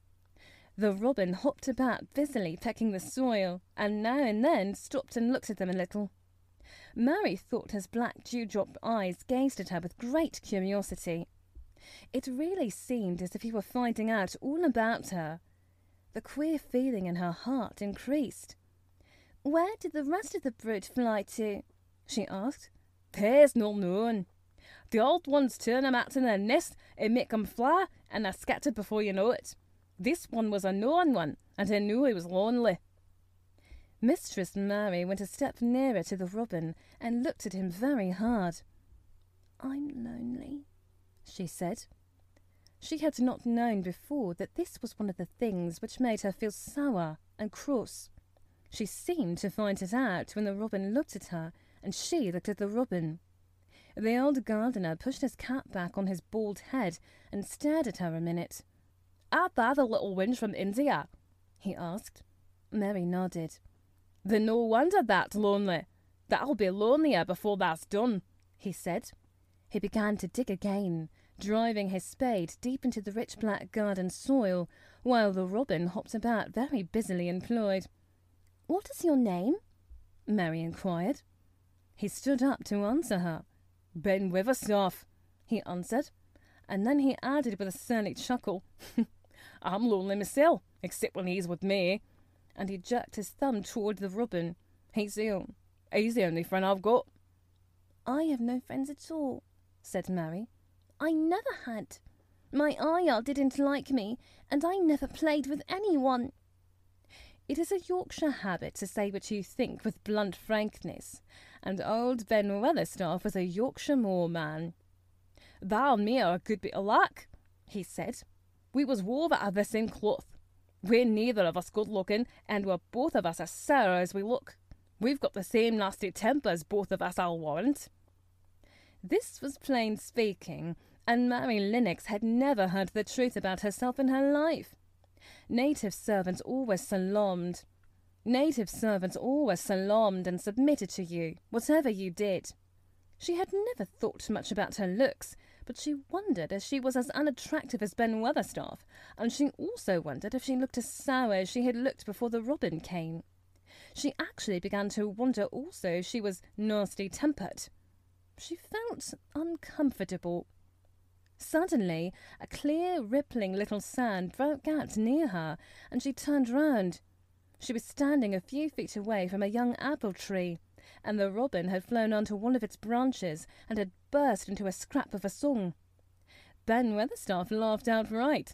The robin hopped about busily pecking the soil, and now and then stopped and looked at them a little. Mary thought his black dewdrop eyes gazed at her with great curiosity. It really seemed as if he were finding out all about her. The queer feeling in her heart increased. "Where did the rest of the brood fly to?" she asked. "There's no knowing. The old ones turn 'em out in their nest and make 'em fly, and they're scattered before you know it. This one was a knowing one, and he knew he was lonely." Mistress Mary went a step nearer to the robin and looked at him very hard. "I'm lonely," she said. She had not known before that this was one of the things which made her feel sour and cross. She seemed to find it out when the robin looked at her and she looked at the robin. The old gardener pushed his cap back on his bald head and stared at her a minute. "Art thou the little wench from India?" he asked. Mary nodded. "Then no wonder that's lonely. That'll be lonelier before that's done," he said. He began to dig again, driving his spade deep into the rich black garden soil, while the robin hopped about very busily employed. "What is your name?" Mary inquired. He stood up to answer her. "Ben Weatherstaff," he answered, and then he added with a surly chuckle, "I'm lonely myself, except when he's with me," and he jerked his thumb toward the robin. He's the only friend I've got." "I have no friends at all," said Mary. "I never had. My ayah didn't like me, and I never played with anyone." It is a Yorkshire habit to say what you think with blunt frankness, and old Ben Weatherstaff was a Yorkshire moorman. "Thou and me are a good bit alike," he said. "We was wove out of the same cloth. We're neither of us good-looking, and we're both of us as sour as we look. We've got the same nasty tempers, both of us, I'll warrant." This was plain speaking, and Mary Lennox had never heard the truth about herself in her life. Native servants always salaamed and submitted to you, whatever you did. She had never thought much about her looks, but she wondered if she was as unattractive as Ben Weatherstaff, and she also wondered if she looked as sour as she had looked before the robin came. She actually began to wonder also if she was nasty-tempered. She felt uncomfortable. Suddenly, a clear, rippling little sound broke out near her, and she turned round. She was standing a few feet away from a young apple tree, and the robin had flown onto one of its branches and had burst into a scrap of a song. Ben Weatherstaff laughed outright.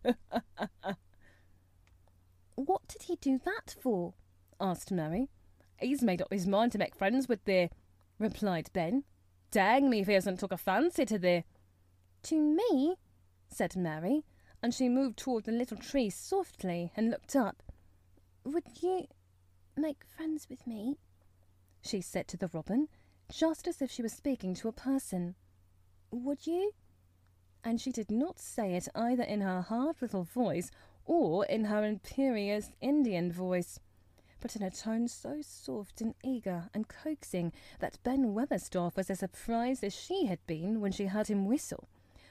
"What did he do that for?" asked Mary. "He's made up his mind to make friends with thee," replied Ben. "Dang me if he hasn't took a fancy to thee." "To me?" said Mary, and she moved toward the little tree softly and looked up. "Would you make friends with me?" she said to the robin, just as if she was speaking to a person. "Would you?" And she did not say it either in her hard little voice or in her imperious Indian voice, but in a tone so soft and eager and coaxing that Ben Weatherstaff was as surprised as she had been when she heard him whistle.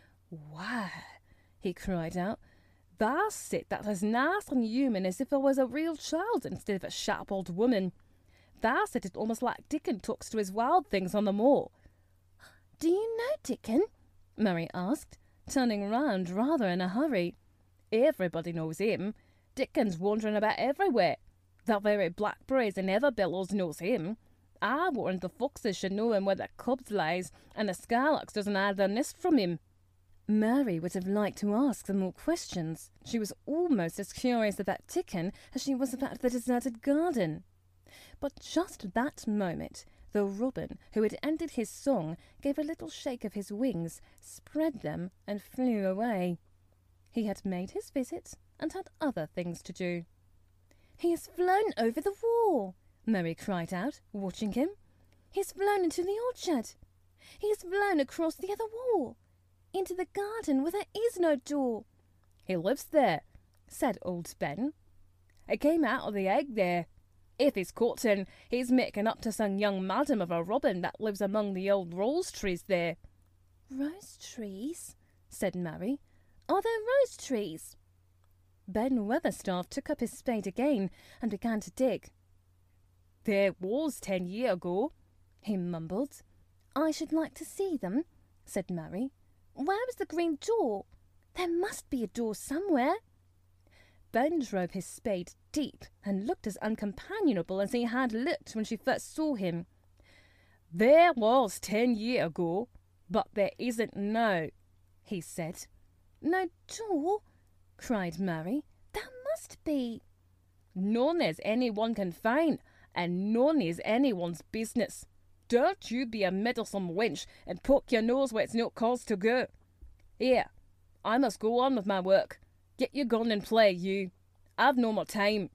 "Why," he cried out, "that's it, that's as nice and human as if I was a real child instead of a sharp old woman. That's it, it's almost like Dickon talks to his wild things on the moor." "Do you know Dickon?" Mary asked, turning round rather in a hurry. "Everybody knows him. Dickon's wandering about everywhere. The very blackberries and everbillows knows him. I warned the foxes should know him where the cubs lies, and the skylarks doesn't hide their nest from him." Mary would have liked to ask them more questions. She was almost as curious about Dickon as she was about the deserted garden. But just at that moment, the robin, who had ended his song, gave a little shake of his wings, spread them, and flew away. He had made his visit and had other things to do. "He has flown over the wall," Mary cried out, watching him. "He has flown into the orchard. He has flown across the other wall, into the garden where there is no door." "He lives there," said old Ben. "He came out of the egg there. If he's caught in, he's making up to some young madam of a robin that lives among the old rose trees there." "Rose trees?" said Mary. "Are there rose trees?" Ben Weatherstaff took up his spade again and began to dig. "There was 10 years ago," he mumbled. "I should like to see them," said Mary. "Where is the green door? There must be a door somewhere." Ben drove his spade deep and looked as uncompanionable as he had looked when she first saw him. "There was 10 years ago, but there isn't now," he said. "No door?" cried Mary. "There must be." "None as anyone can find, and none is anyone's business. Don't you be a meddlesome wench and poke your nose where it's no cause to go. Here, I must go on with my work. Get your gun and play, you. I've no more time."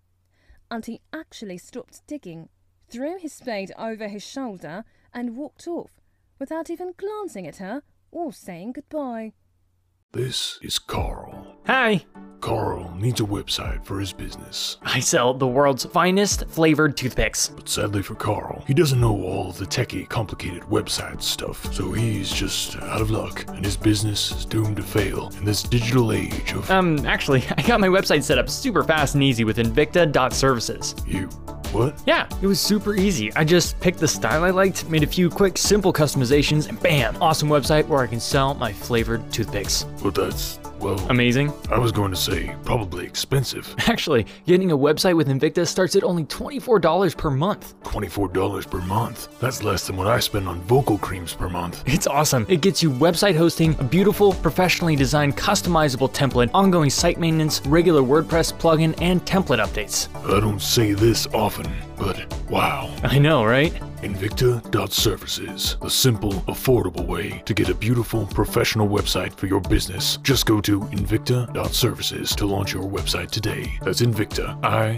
And he actually stopped digging, threw his spade over his shoulder, and walked off, without even glancing at her or saying goodbye. This is Carl. Hi. Carl needs a website for his business. I sell the world's finest flavored toothpicks. But sadly for Carl, he doesn't know all the techie, complicated website stuff. So he's just out of luck, and his business is doomed to fail in this digital age of... Actually, I got my website set up super fast and easy with Invicta.services. What? Yeah, it was super easy. I just picked the style I liked, made a few quick, simple customizations, and bam! Awesome website where I can sell my flavored toothpicks. Well, that's, well... amazing? I was going to say, probably expensive. Actually, getting a website with Invicta starts at only $24 per month. $24 per month? That's less than what I spend on vocal creams per month. It's awesome. It gets you website hosting, a beautiful, professionally designed, customizable template, ongoing site maintenance, regular WordPress plugin, and template updates. I don't say this often, but wow. I know, right? Invicta.services, the simple, affordable way to get a beautiful, professional website for your business. Just go to Invicta.services to launch your website today. That's Invicta,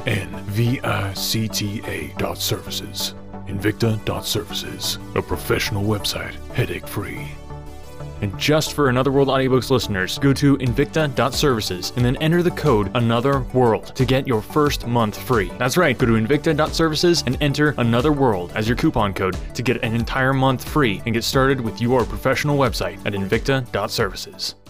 INVICTA.services. Invicta.services, a professional website, headache-free. And just for Another World Audiobooks listeners, go to Invicta.services and then enter the code Another World to get your first month free. That's right, go to Invicta.services and enter Another World as your coupon code to get an entire month free and get started with your professional website at Invicta.services.